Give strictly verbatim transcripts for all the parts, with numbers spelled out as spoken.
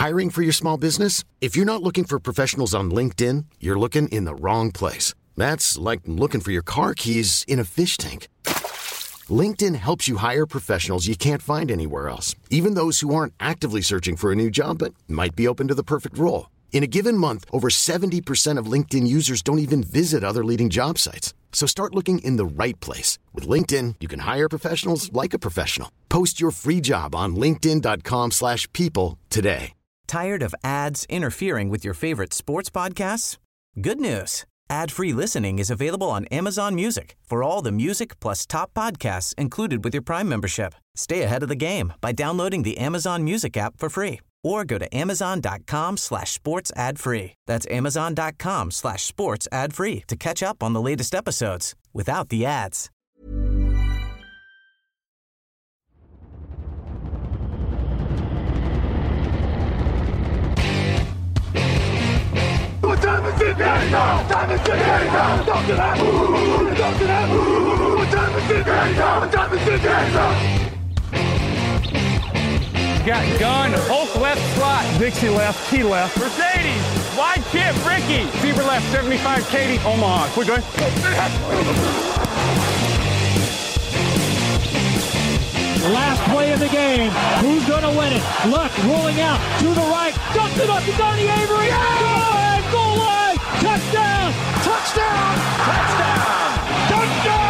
Hiring for your small business? If you're not looking for professionals on LinkedIn, you're looking in the wrong place. That's like looking for your car keys in a fish tank. LinkedIn helps you hire professionals you can't find anywhere else, even those who aren't actively searching for a new job but might be open to the perfect role. In a given month, over seventy percent of LinkedIn users don't even visit other leading job sites. So start looking in the right place. With LinkedIn, you can hire professionals like a professional. Post your free job on linkedin dot com slash people today. Tired of ads interfering with your favorite sports podcasts? Good news. Ad-free listening is available on Amazon Music for all the music plus top podcasts included with your Prime membership. Stay ahead of the game by downloading the Amazon Music app for free or go to amazon.com slash sports ad free. That's amazon.com slash sports ad free to catch up on the latest episodes without the ads. What time is it now? What time is it now? Talk to that. Talk to that. What time is it now? What time is it now? Got gun, Hulk left slot, Dixie left, T left, Mercedes, wide chip, Ricky, Fever left, seventy-five, Katie, Omaha. We're good. Last play of the game. Who's going to win it? Luck rolling out to the right. Dumps it up to Donnie Avery. Yeah! Goal line, goal line. Touchdown. Touchdown. Touchdown. Touchdown.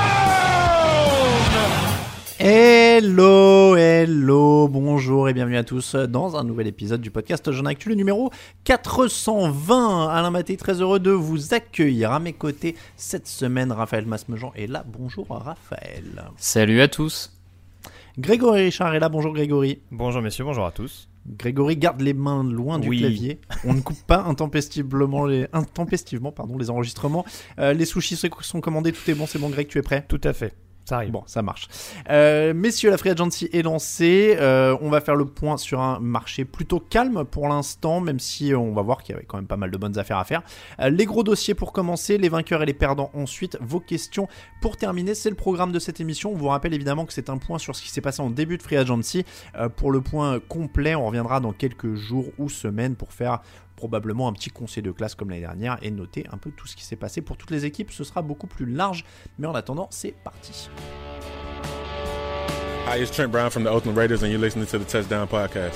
Hello, hello, bonjour et bienvenue à tous dans un nouvel épisode du podcast Jeune Actu, le numéro quatre cent vingt. Alain Maté, très heureux de vous accueillir à mes côtés cette semaine. Raphaël Masmejean est là. Bonjour Raphaël. Salut à tous. Grégory Richard est là. Bonjour Grégory. Bonjour messieurs, bonjour à tous. Grégory garde les mains loin du oui. clavier. On ne coupe pas intempestivement les, intempestivement, pardon, les enregistrements. Euh, les sushis sont commandés, tout est bon, c'est bon Greg, tu es prêt ? Tout à fait. Ça arrive. Bon, ça marche. Euh, messieurs, la Free Agency est lancée. Euh, on va faire le point sur un marché plutôt calme pour l'instant, même si on va voir qu'il y avait quand même pas mal de bonnes affaires à faire. Euh, les gros dossiers pour commencer, les vainqueurs et les perdants ensuite. Vos questions pour terminer, c'est le programme de cette émission. On vous rappelle évidemment que c'est un point sur ce qui s'est passé en début de Free Agency. Euh, pour le point complet, on reviendra dans quelques jours ou semaines pour faire probablement un petit conseil de classe comme l'année dernière et noter un peu tout ce qui s'est passé pour toutes les équipes. Ce sera beaucoup plus large, mais en attendant, c'est parti. Hi, it's Trent Brown from the Oakland Raiders and you're listening to the Touchdown Podcast.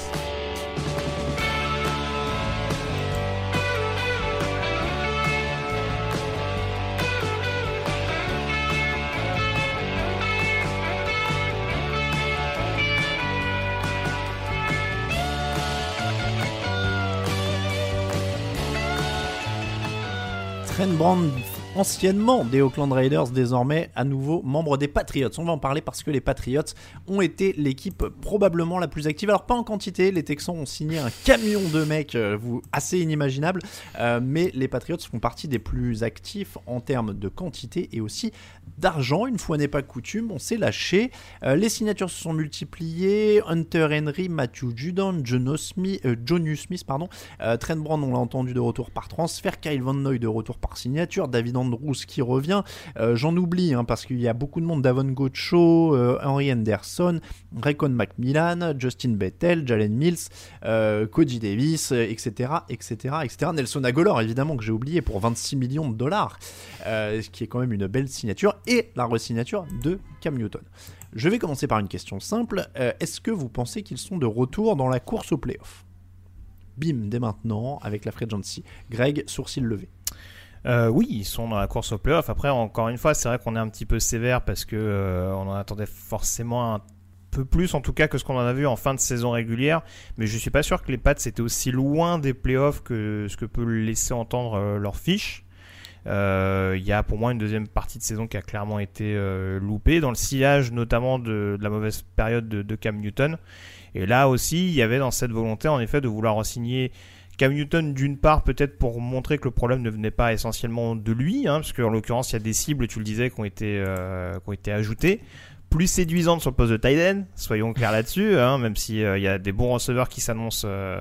Trent Brown, anciennement des Oakland Raiders, désormais à nouveau membre des Patriots. On va en parler parce que les Patriots ont été l'équipe probablement la plus active. Alors pas en quantité, les Texans ont signé un camion de mecs euh, assez inimaginable, euh, mais les Patriots font partie des plus actifs en termes de quantité et aussi d'argent. Une fois n'est pas coutume, on s'est lâché. Euh, les signatures se sont multipliées. Hunter Henry, Matthew Judon, Jono Smith, euh, Jonnu Smith, pardon. Euh, Trent Brown, on l'a entendu, de retour par transfert. Kyle Van Noy de retour par signature. David Andrews qui revient. Euh, j'en oublie hein, parce qu'il y a beaucoup de monde. Davon Gocho, euh, Henry Henderson, Raekwon McMillan, Justin Bethel, Jalen Mills, euh, Cody Davis, euh, et cetera, et cetera, et cetera. Nelson Agholor, évidemment, que j'ai oublié, pour vingt-six millions de dollars, euh, ce qui est quand même une belle signature. Et la re-signature de Cam Newton. Je vais commencer par une question simple. Euh, est-ce que vous pensez qu'ils sont de retour dans la course au play-off ? Bim, dès maintenant, avec la Free Agency. Greg, sourcil levé. Euh, oui, ils sont dans la course au play-off. Après, encore une fois, c'est vrai qu'on est un petit peu sévère parce que euh, on en attendait forcément un peu plus, en tout cas, que ce qu'on en a vu en fin de saison régulière. Mais je suis pas sûr que les Pats étaient aussi loin des play-offs que ce que peut laisser entendre euh, leur fiche. Il euh, y a pour moi une deuxième partie de saison qui a clairement été euh, loupée, dans le sillage notamment de, de la mauvaise période de, de Cam Newton. Et là aussi, il y avait dans cette volonté en effet de vouloir re-signer Cam Newton, d'une part peut-être pour montrer que le problème ne venait pas essentiellement de lui, hein, parce qu'en l'occurrence il y a des cibles, tu le disais, qui ont été, euh, qui ont été ajoutées, plus séduisantes sur le poste de tight end, soyons clairs là-dessus, hein, même s'il euh, y a des bons receveurs qui s'annoncent euh,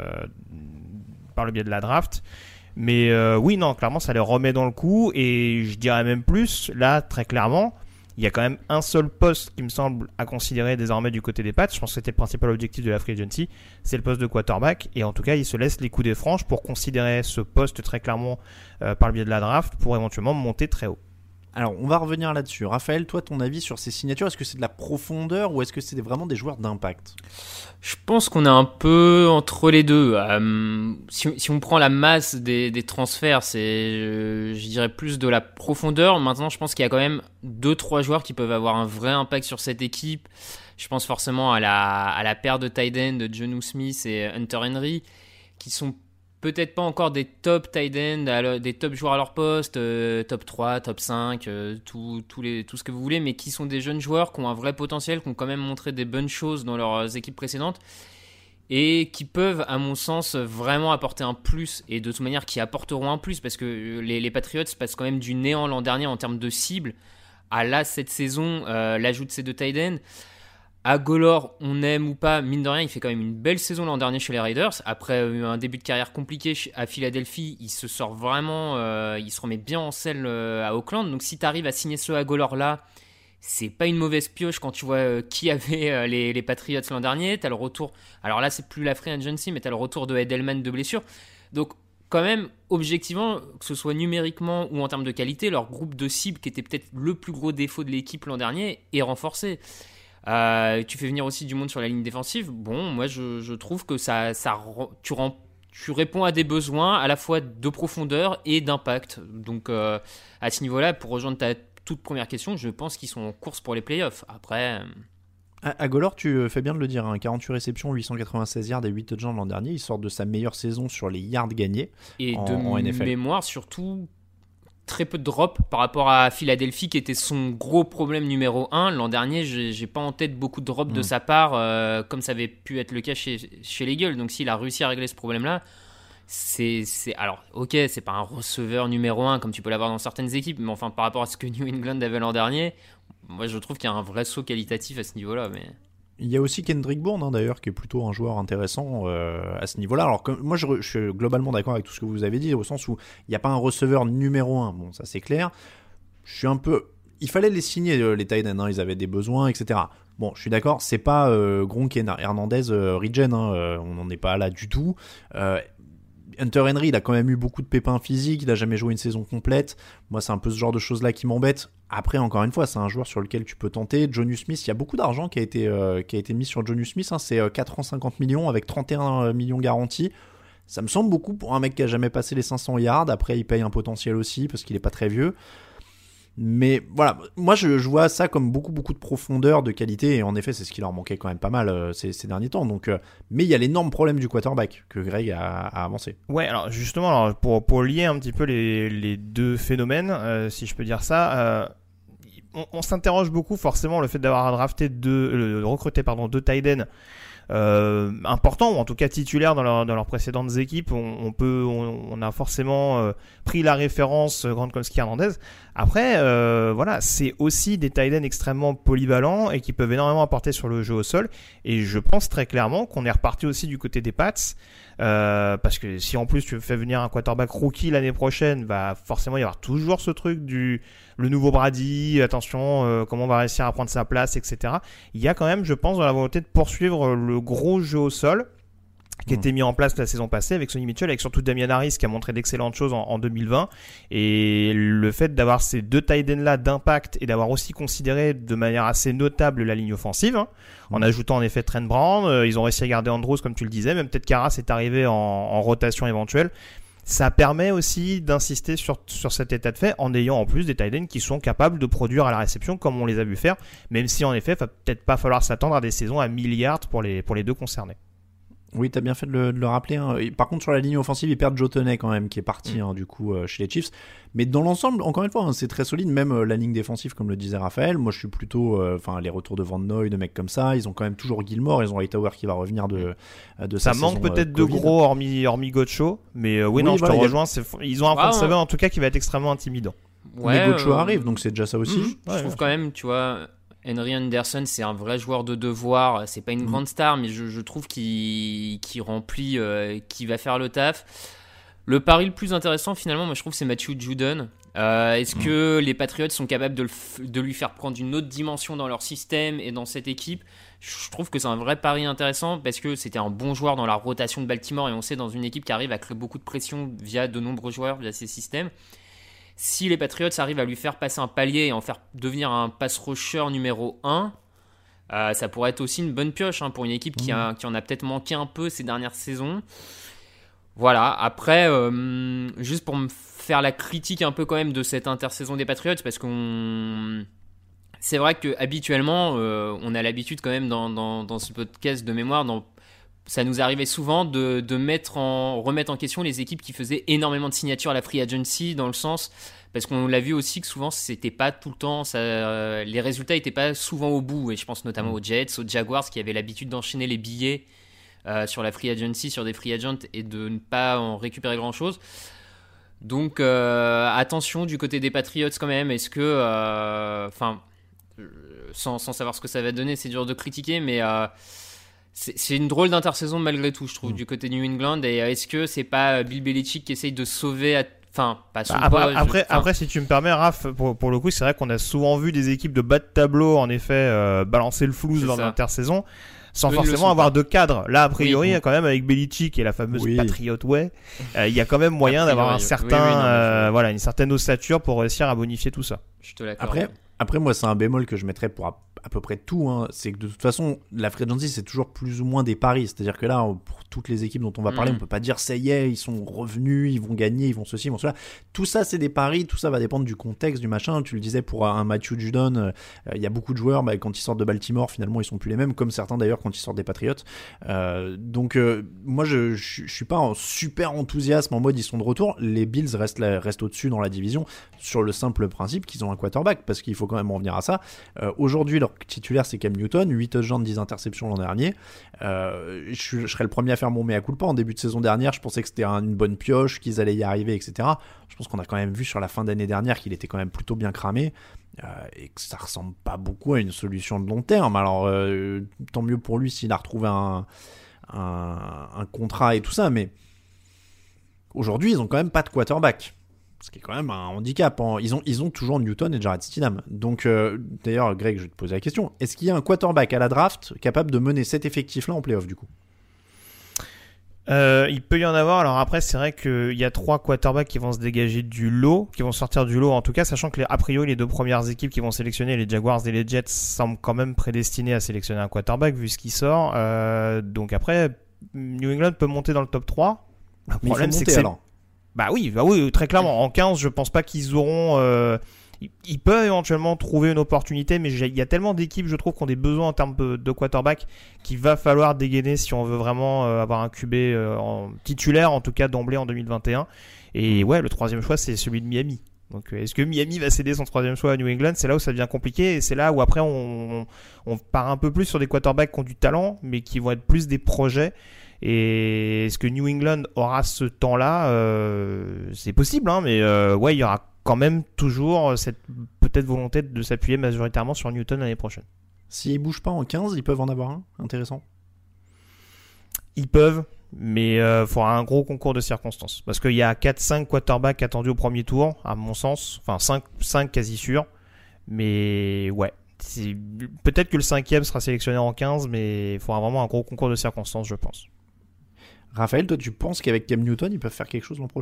par le biais de la draft. Mais euh, oui, non, clairement, ça les remet dans le coup. Et je dirais même plus, là, très clairement, Il y a quand même un seul poste qui me semble à considérer désormais du côté des Pats. Je pense que c'était le principal objectif de la free agency, c'est le poste de quarterback. Et en tout cas, ils se laissent les coups des franches pour considérer ce poste très clairement euh, par le biais de la draft pour éventuellement monter très haut. Alors, on va revenir là-dessus. Raphaël, toi, ton avis sur ces signatures, est-ce que c'est de la profondeur ou est-ce que c'est vraiment des joueurs d'impact ? Je pense qu'on est un peu entre les deux. Euh, si, si on prend la masse des, des transferts, c'est, je, je dirais, plus de la profondeur. Maintenant, je pense qu'il y a quand même deux trois joueurs qui peuvent avoir un vrai impact sur cette équipe. Je pense forcément à la, à la paire de tight end de Jonnu Smith et Hunter Henry, qui sont peut-être pas encore des top tight end, des top joueurs à leur poste, euh, top trois, top cinq, euh, tout, tout, les, tout ce que vous voulez, mais qui sont des jeunes joueurs qui ont un vrai potentiel, qui ont quand même montré des bonnes choses dans leurs équipes précédentes et qui peuvent, à mon sens, vraiment apporter un plus, et de toute manière qui apporteront un plus, parce que les, les Patriots passent quand même du néant l'an dernier en termes de cible à là, cette saison, euh, l'ajout de ces deux tight ends. Agholor, on aime ou pas, mine de rien, il fait quand même une belle saison l'an dernier chez les Raiders. Après un début de carrière compliqué à Philadelphie, il se sort vraiment, euh, il se remet bien en selle euh, à Oakland. Donc si tu arrives à signer ce Agholor-là, c'est pas une mauvaise pioche quand tu vois euh, qui avait euh, les, les Patriots l'an dernier. Tu as le retour, alors là c'est plus la free agency, mais tu as le retour de Edelman de blessure. Donc quand même, objectivement, que ce soit numériquement ou en termes de qualité, leur groupe de cible, qui était peut-être le plus gros défaut de l'équipe l'an dernier, est renforcé. Euh, tu fais venir aussi du monde sur la ligne défensive. Bon, moi je, je trouve que ça, ça, tu, rends, tu réponds à des besoins à la fois de profondeur et d'impact. Donc euh, à ce niveau-là, pour rejoindre ta toute première question, je pense qu'ils sont en course pour les playoffs. Après... Agholor, tu fais bien de le dire, hein, quarante-huit réceptions, huit cent quatre-vingt-seize yards et huit touchdowns l'an dernier. Il sort de sa meilleure saison sur les yards gagnés et en, de en N F L. Mémoire, surtout... très peu de drop par rapport à Philadelphie qui était son gros problème numéro un. L'an dernier, j'ai, j'ai pas en tête beaucoup de drop mmh. de sa part, euh, comme ça avait pu être le cas chez, chez les Eagles. Donc s'il a réussi à régler ce problème-là, c'est, c'est... Alors, ok, c'est pas un receveur numéro un comme tu peux l'avoir dans certaines équipes, mais enfin, par rapport à ce que New England avait l'an dernier, moi je trouve qu'il y a un vrai saut qualitatif à ce niveau-là. Mais... Il y a aussi Kendrick Bourne, hein, d'ailleurs, qui est plutôt un joueur intéressant euh, à ce niveau-là. Alors, comme, moi, je, je suis globalement d'accord avec tout ce que vous avez dit, au sens où il n'y a pas un receveur numéro un. Bon, ça, c'est clair. Je suis un peu... Il fallait les signer, euh, les tight ends, hein, ils avaient des besoins, et cetera. Bon, je suis d'accord, c'est pas euh, Gronk et Hernandez euh, regen, hein, euh, on n'en est pas là du tout. Euh, Hunter Henry, il a quand même eu beaucoup de pépins physiques, il n'a jamais joué une saison complète. Moi, c'est un peu ce genre de choses-là qui m'embête. Après, encore une fois, c'est un joueur sur lequel tu peux tenter. Jonnu Smith, il y a beaucoup d'argent qui a été, euh, qui a été mis sur Jonnu Smith. Hein, c'est euh, quatre ans, cinquante millions avec trente et un millions garantis. Ça me semble beaucoup pour un mec qui n'a jamais passé les cinq cents yards. Après, il paye un potentiel aussi parce qu'il n'est pas très vieux. Mais voilà, moi je, je vois ça comme beaucoup beaucoup de profondeur, de qualité, et en effet c'est ce qui leur manquait quand même pas mal euh, ces, ces derniers temps. Donc, euh, mais il y a l'énorme problème du quarterback que Greg a, a avancé. Ouais, alors justement, alors, pour, pour lier un petit peu les, les deux phénomènes, euh, si je peux dire ça, euh, on, on s'interroge beaucoup forcément le fait d'avoir drafté deux, euh, recruté pardon, deux tight ends Euh, important, ou en tout cas titulaire dans, leur, dans leurs précédentes équipes. On, on peut, on, on a forcément euh, pris la référence euh, Gronkowski Hernandez. Après, euh, voilà, c'est aussi des tight ends extrêmement polyvalents et qui peuvent énormément apporter sur le jeu au sol. Et je pense très clairement qu'on est reparti aussi du côté des Pats, euh, parce que si en plus tu fais venir un quarterback rookie l'année prochaine, va forcément y avoir toujours ce truc du le nouveau Brady, attention, euh, comment on va réussir à prendre sa place, et cetera. Il y a quand même, je pense, dans la volonté de poursuivre le gros jeu au sol qui a été mis en place la saison passée avec Sonny Mitchell, avec surtout Damian Harris qui a montré d'excellentes choses en, en deux mille vingt. Et le fait d'avoir ces deux tight ends là d'impact et d'avoir aussi considéré de manière assez notable la ligne offensive, hein, en ajoutant en effet Trent Brown, euh, ils ont réussi à garder Andrews comme tu le disais, même peut-être Karras est arrivé en, en rotation éventuelle. Ça permet aussi d'insister sur, sur cet état de fait en ayant en plus des tight ends qui sont capables de produire à la réception comme on les a vu faire, même si en effet il va peut-être pas falloir s'attendre à des saisons à milliards pour les, pour les deux concernés. Oui, t'as bien fait de le, de le rappeler. Hein. Par contre, sur la ligne offensive, ils perdent Joe Toney quand même, qui est parti mmh. hein, du coup euh, chez les Chiefs. Mais dans l'ensemble, encore une fois, hein, c'est très solide. Même euh, la ligne défensive, comme le disait Raphaël. Moi, je suis plutôt, enfin, euh, les retours de Van Noy, de mecs comme ça. Ils ont quand même toujours Gilmore. Ils ont Hightower qui va revenir de de ça sa manque saison, peut-être euh, de gros, hormis hormis Gocho. Mais euh, oui, oui, non, voilà, je te rejoins. A... C'est... Ils ont un front seven en tout cas qui va être extrêmement intimidant. Ouais, mais Gocho euh... arrive, donc c'est déjà ça aussi. Mmh. Ouais, je ouais, trouve ouais. quand même, tu vois. Henry Anderson, c'est un vrai joueur de devoir. C'est pas une mmh. grande star, mais je, je trouve qu'il, qu'il remplit, euh, qu'il va faire le taf. Le pari le plus intéressant, finalement, moi je trouve, c'est Matthew Judon. Euh, est-ce mmh. que les Patriots sont capables de, le f- de lui faire prendre une autre dimension dans leur système et dans cette équipe ? Je trouve que c'est un vrai pari intéressant parce que c'était un bon joueur dans la rotation de Baltimore et on sait dans une équipe qui arrive à créer beaucoup de pression via de nombreux joueurs, via ses systèmes. Si les Patriots arrivent à lui faire passer un palier et en faire devenir un pass rusher numéro un, euh, ça pourrait être aussi une bonne pioche hein, pour une équipe mmh. qui, a, qui en a peut-être manqué un peu ces dernières saisons. Voilà, après, euh, juste pour me faire la critique un peu quand même de cette intersaison des Patriots, parce qu'on... C'est vrai qu'habituellement, euh, on a l'habitude quand même dans, dans, dans ce podcast de mémoire, dans... ça nous arrivait souvent de, de mettre en, remettre en question les équipes qui faisaient énormément de signatures à la free agency, dans le sens, parce qu'on l'a vu aussi que souvent, c'était pas tout le temps, ça, euh, les résultats n'étaient pas souvent au bout, et je pense notamment aux Jets, aux Jaguars, qui avaient l'habitude d'enchaîner les billets Euh, sur la free agency, sur des free agents et de ne pas en récupérer grand chose. Donc euh, attention du côté des Patriots quand même. Est-ce que enfin euh, sans, sans savoir ce que ça va donner, c'est dur de critiquer, mais euh, c'est, c'est une drôle d'intersaison malgré tout, je trouve, mmh. du côté de New England. Et est-ce que c'est pas Bill Belichick qui essaye de sauver à... Enfin, pas son après, poste, après, enfin... après, si tu me permets, Raph, pour, pour le coup, c'est vrai qu'on a souvent vu des équipes de bas de tableau, en effet, euh, balancer le flouze dans l'intersaison, sans oui, forcément avoir pas. de cadre. Là, a priori, oui. quand même, avec Belichick et la fameuse oui. Patriot Way, il euh, y a quand même moyen d'avoir un certain, oui, oui, non, euh, voilà, une certaine ossature pour réussir à bonifier tout ça. Je te l'accorde. Après, après, moi, c'est un bémol que je mettrais pour à, à peu près tout. Hein. C'est que de toute façon, la free agency, c'est toujours plus ou moins des paris. C'est-à-dire que là, pour toutes les équipes dont on va parler, mmh. on peut pas dire ça y est, ils sont revenus, ils vont gagner, ils vont ceci, ils vont cela. Tout ça, c'est des paris. Tout ça va dépendre du contexte, du machin. Tu le disais pour un Matthew Judon, il euh, y a beaucoup de joueurs, bah, quand ils sortent de Baltimore, finalement, ils sont plus les mêmes, comme certains d'ailleurs quand ils sortent des Patriots. Euh, donc, euh, moi, je, je, je suis pas en super enthousiasme en mode ils sont de retour. Les Bills restent, là, restent au-dessus dans la division sur le simple principe qu'ils ont un quarterback, parce qu'il faut quand même en venir à ça. Euh, aujourd'hui, leur titulaire, c'est Cam Newton, huit touchdowns, dix interceptions l'an dernier. Euh, je, je serais le premier à faire mon mea culpa. En début de saison dernière, je pensais que c'était un, une bonne pioche, qu'ils allaient y arriver, et cetera. Je pense qu'on a quand même vu sur la fin d'année dernière qu'il était quand même plutôt bien cramé euh, et que ça ressemble pas beaucoup à une solution de long terme. Alors, euh, tant mieux pour lui s'il a retrouvé un, un, un contrat et tout ça, mais aujourd'hui, ils ont quand même pas de quarterback. Ce qui est quand même un handicap. Hein. Ils ont, ils ont toujours Newton et Jarrett Stidham. Donc, euh, d'ailleurs, Greg, je vais te poser la question. Est-ce qu'il y a un quarterback à la draft capable de mener cet effectif-là en play-off, du coup ? Euh, il peut y en avoir. Alors après, c'est vrai qu'il y a trois quarterbacks qui vont se dégager du lot, qui vont sortir du lot en tout cas, sachant que les, a priori les deux premières équipes qui vont sélectionner, les Jaguars et les Jets, semblent quand même prédestinés à sélectionner un quarterback vu ce qui sort. Euh, donc après, New England peut monter dans le top trois. Le Mais problème, il faut monter, c'est que c'est... alors. Bah oui, bah oui, très clairement. En quinze, je pense pas qu'ils auront... Euh... Ils peuvent éventuellement trouver une opportunité, mais il y a tellement d'équipes, je trouve, qui ont des besoins en termes de quarterback qu'il va falloir dégainer si on veut vraiment avoir un Q B en titulaire, en tout cas d'emblée en deux mille vingt et un. Et ouais, le troisième choix, c'est celui de Miami. Donc, est-ce que Miami va céder son troisième choix à New England ? C'est là où ça devient compliqué, et c'est là où après on, on part un peu plus sur des quarterbacks qui ont du talent, mais qui vont être plus des projets. Et est-ce que New England aura ce temps-là ? euh, C'est possible, hein, mais euh, ouais, il y aura quand même toujours cette peut-être volonté de s'appuyer majoritairement sur Newton l'année prochaine. S'ils bougent pas en quinze, ils peuvent en avoir un. Intéressant. Ils peuvent, mais il euh, faudra un gros concours de circonstances. Parce qu'il y a quatre cinq quarterbacks attendus au premier tour, à mon sens. Enfin, cinq, cinq quasi sûrs. Mais ouais. C'est... Peut-être que le cinquième sera sélectionné en quinze, mais il faudra vraiment un gros concours de circonstances, je pense. Raphaël, toi, tu penses qu'avec Cam Newton, ils peuvent faire quelque chose l'an prochain ?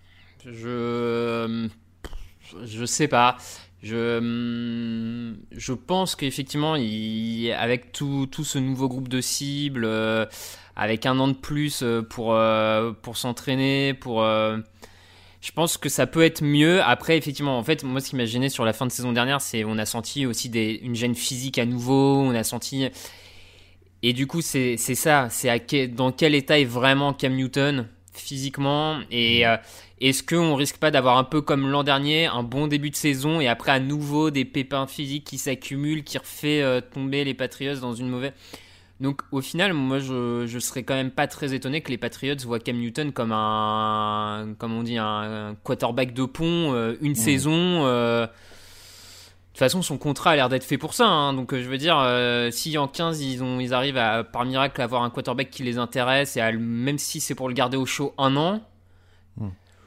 Je... Je sais pas. Je, je pense qu'effectivement, il, avec tout, tout ce nouveau groupe de cibles, euh, avec un an de plus pour, euh, pour s'entraîner, pour, euh, je pense que ça peut être mieux. Après, effectivement, en fait, moi, ce qui m'a gêné sur la fin de saison dernière, c'est on a senti aussi des, une gêne physique à nouveau. On a senti... Et du coup, c'est, c'est ça. C'est à quel, dans quel état est vraiment Cam Newton physiquement, et euh, est-ce qu'on risque pas d'avoir un peu comme l'an dernier, un bon début de saison et après à nouveau des pépins physiques qui s'accumulent, qui refait euh, tomber les Patriots dans une mauvaise... Donc au final, moi je, je serais quand même pas très étonné que les Patriots voient Cam Newton comme un, comme on dit, un, un quarterback de pont, euh, une mmh. saison... Euh, de toute façon, son contrat a l'air d'être fait pour ça. Hein. Donc, je veux dire, euh, si en quinze, ils, ont, ils arrivent à, par miracle, à avoir un quarterback qui les intéresse, et à, même si c'est pour le garder au chaud un an, Mmh.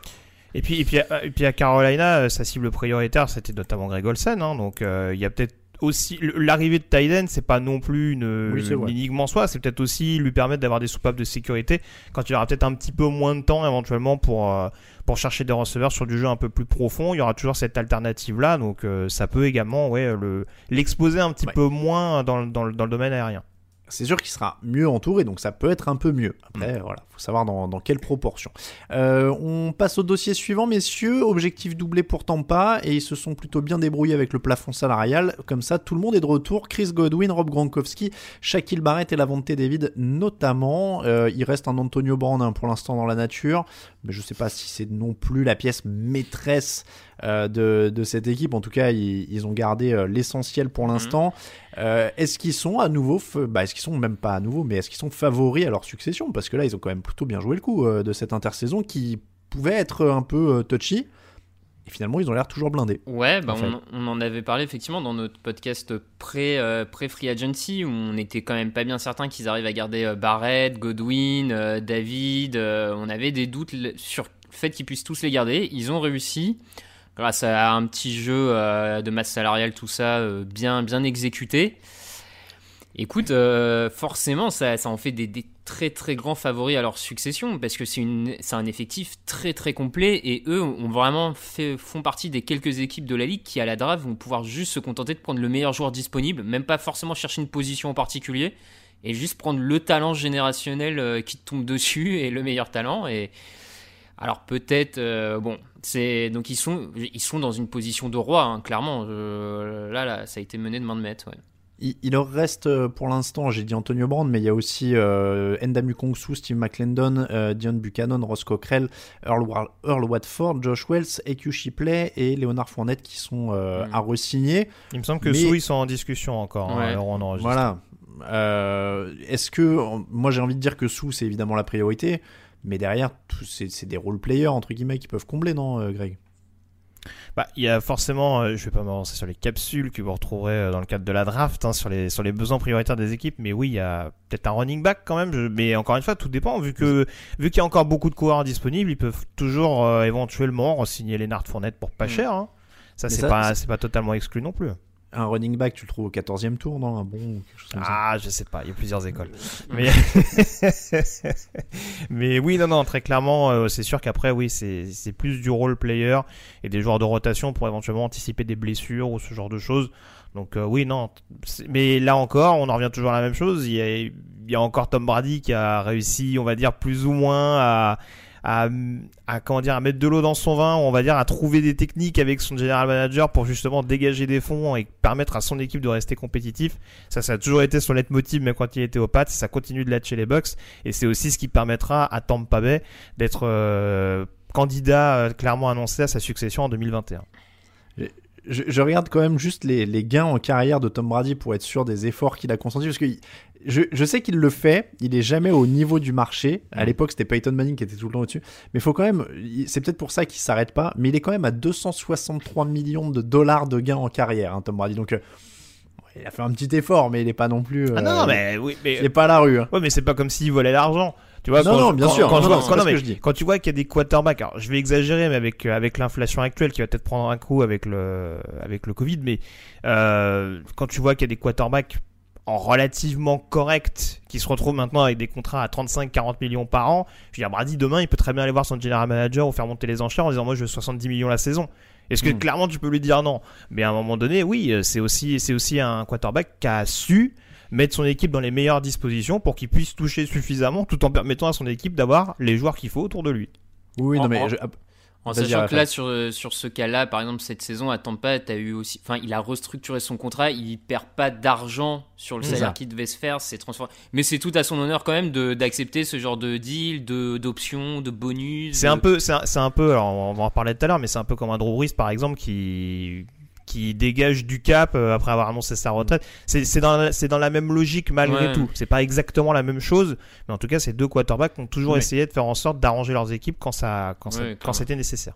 Et puis, et, puis, et puis à Carolina, sa cible prioritaire, c'était notamment Greg Olsen. Hein, donc il euh, y a peut-être aussi l'arrivée de Tyden, c'est pas non plus une, oui, une énigme en soi, c'est peut-être aussi lui permettre d'avoir des soupapes de sécurité quand il aura peut-être un petit peu moins de temps éventuellement pour, euh, pour chercher des receveurs sur du jeu un peu plus profond. Il y aura toujours cette alternative là, donc euh, ça peut également ouais, le, l'exposer un petit ouais. peu moins dans, dans, dans le domaine aérien. C'est sûr qu'il sera mieux entouré, donc ça peut être un peu mieux. Après, mmh. voilà, faut savoir dans, dans quelle proportion. Euh, on passe au dossier suivant, messieurs. Objectif doublé pour Tampa, et ils se sont plutôt bien débrouillés avec le plafond salarial. Comme ça, tout le monde est de retour. Chris Godwin, Rob Gronkowski, Shaquille Barrett et Lavonte David notamment. Euh, il reste un Antonio Brown hein, pour l'instant dans la nature, mais je ne sais pas si c'est non plus la pièce maîtresse euh, de, de cette équipe. En tout cas, ils, ils ont gardé euh, l'essentiel pour l'instant. Mmh. Euh, est-ce qu'ils sont à nouveau, f- bah, est-ce qu'ils sont même pas à nouveau, mais est-ce qu'ils sont favoris à leur succession ? Parce que là, ils ont quand même plutôt bien joué le coup euh, de cette intersaison qui pouvait être un peu euh, touchy. Et finalement, ils ont l'air toujours blindés. Ouais, bah on, on en avait parlé effectivement dans notre podcast pré, euh, pré-free agency où on était quand même pas bien certain qu'ils arrivent à garder euh, Barrett, Godwin, euh, David. Euh, on avait des doutes sur le fait qu'ils puissent tous les garder. Ils ont réussi. Grâce à un petit jeu euh, de masse salariale, tout ça, euh, bien, bien exécuté. Écoute, euh, forcément, ça, ça en fait des, des très très grands favoris à leur succession, parce que c'est, une, c'est un effectif très très complet, et eux ont vraiment fait, font partie des quelques équipes de la ligue qui, à la draft, vont pouvoir juste se contenter de prendre le meilleur joueur disponible, même pas forcément chercher une position en particulier, et juste prendre le talent générationnel euh, qui te tombe dessus, et le meilleur talent, et... Alors peut-être, euh, bon, c'est donc ils sont ils sont dans une position de roi, hein, clairement. Euh, là, là, ça a été mené de main de maître. Ouais. Il, il leur reste pour l'instant, j'ai dit Antonio Brown, mais il y a aussi euh, Ndamu Kongsu, Steve McClendon, euh, Dion Buchanan, Ross Cockrell, Earl, Earl Watford, Josh Wells, A Q Shipley et Leonard Fournette qui sont euh, mmh. à re-signer. Il me semble que mais... ceux ils sont en discussion encore. Ouais. Hein, alors on enregistre. Voilà. Euh, est-ce que moi j'ai envie de dire que Sou c'est évidemment la priorité. Mais derrière, c'est, c'est des role-players, entre guillemets, qui peuvent combler, non, euh, Greg ? Bah, il y a forcément, euh, je vais pas m'avancer sur les capsules que vous retrouverez euh, dans le cadre de la draft, hein, sur, les, sur les besoins prioritaires des équipes, mais oui, il y a peut-être un running back quand même, je, mais encore une fois, tout dépend, vu, que, vu qu'il y a encore beaucoup de coureurs disponibles, ils peuvent toujours euh, éventuellement re-signer Leonard Fournette pour pas mmh. cher, hein. Ça, c'est, ça pas, c'est... c'est pas totalement exclu non plus. Un running back, tu le trouves au quatorzième tour, non ? Un bon quelque chose comme Ah, ça. Je sais pas, il y a plusieurs écoles. mais... mais oui, non, non, très clairement, euh, c'est sûr qu'après, oui, c'est, c'est plus du role player et des joueurs de rotation pour éventuellement anticiper des blessures ou ce genre de choses. Donc euh, oui, non. Mais là encore, on en revient toujours à la même chose. Il y a, il y a encore Tom Brady qui a réussi, on va dire, plus ou moins à... À, à comment dire à mettre de l'eau dans son vin, on va dire à trouver des techniques avec son general manager pour justement dégager des fonds et permettre à son équipe de rester compétitif. Ça, ça a toujours été son leitmotiv même quand il était aux Pats. Ça continue de l'être chez les Bucks et c'est aussi ce qui permettra à Tampa Bay d'être euh, candidat euh, clairement annoncé à sa succession en deux mille vingt et un. Je, je regarde quand même juste les, les gains en carrière de Tom Brady pour être sûr des efforts qu'il a consentis, parce que je, je sais qu'il le fait, il est jamais au niveau du marché. À l'époque, c'était Peyton Manning qui était tout le temps au-dessus, mais il faut quand même, c'est peut-être pour ça qu'il s'arrête pas, mais il est quand même à deux cent soixante-trois millions de dollars de gains en carrière, hein, Tom Brady. Donc, euh, il a fait un petit effort, mais il est pas non plus. Euh, ah non, non, mais oui, mais il est pas à la rue. Hein. Ouais, mais c'est pas comme s'il volait l'argent. Tu vois, non, quand, non, bien quand, sûr. Quand, non, je non, vois, quand, non, mais, que je dis. quand tu vois qu'il y a des quarterbacks, alors je vais exagérer, mais avec avec l'inflation actuelle qui va peut-être prendre un coup avec le avec le Covid, mais euh, quand tu vois qu'il y a des quarterbacks en relativement correct qui se retrouvent maintenant avec des contrats à trente-cinq à quarante millions par an, je veux dire, Brady demain il peut très bien aller voir son general manager ou faire monter les enchères en disant moi je veux soixante-dix millions la saison. Est-ce que mmh. clairement tu peux lui dire non ? Mais à un moment donné, oui, c'est aussi c'est aussi un quarterback qui a su mettre son équipe dans les meilleures dispositions pour qu'il puisse toucher suffisamment tout en permettant à son équipe d'avoir les joueurs qu'il faut autour de lui. Oui, en, non mais en, je... en sachant que là sur sur ce cas-là, par exemple cette saison à Tampa, t'as eu aussi, enfin il a restructuré son contrat, il perd pas d'argent sur le salaire qu'il devait se faire, c'est transformé. Mais c'est tout à son honneur quand même de d'accepter ce genre de deal, de d'options, de bonus. C'est de... un peu, c'est un, c'est un peu, alors on va en reparler tout à l'heure, mais c'est un peu comme un Drew Brees par exemple qui qui dégage du cap après avoir annoncé sa retraite. C'est, c'est, dans, la, c'est dans la même logique malgré ouais. tout. C'est pas exactement la même chose, mais en tout cas, ces deux quarterbacks ont toujours ouais. essayé de faire en sorte d'arranger leurs équipes quand, ça, quand, ouais, ça, quand c'était nécessaire.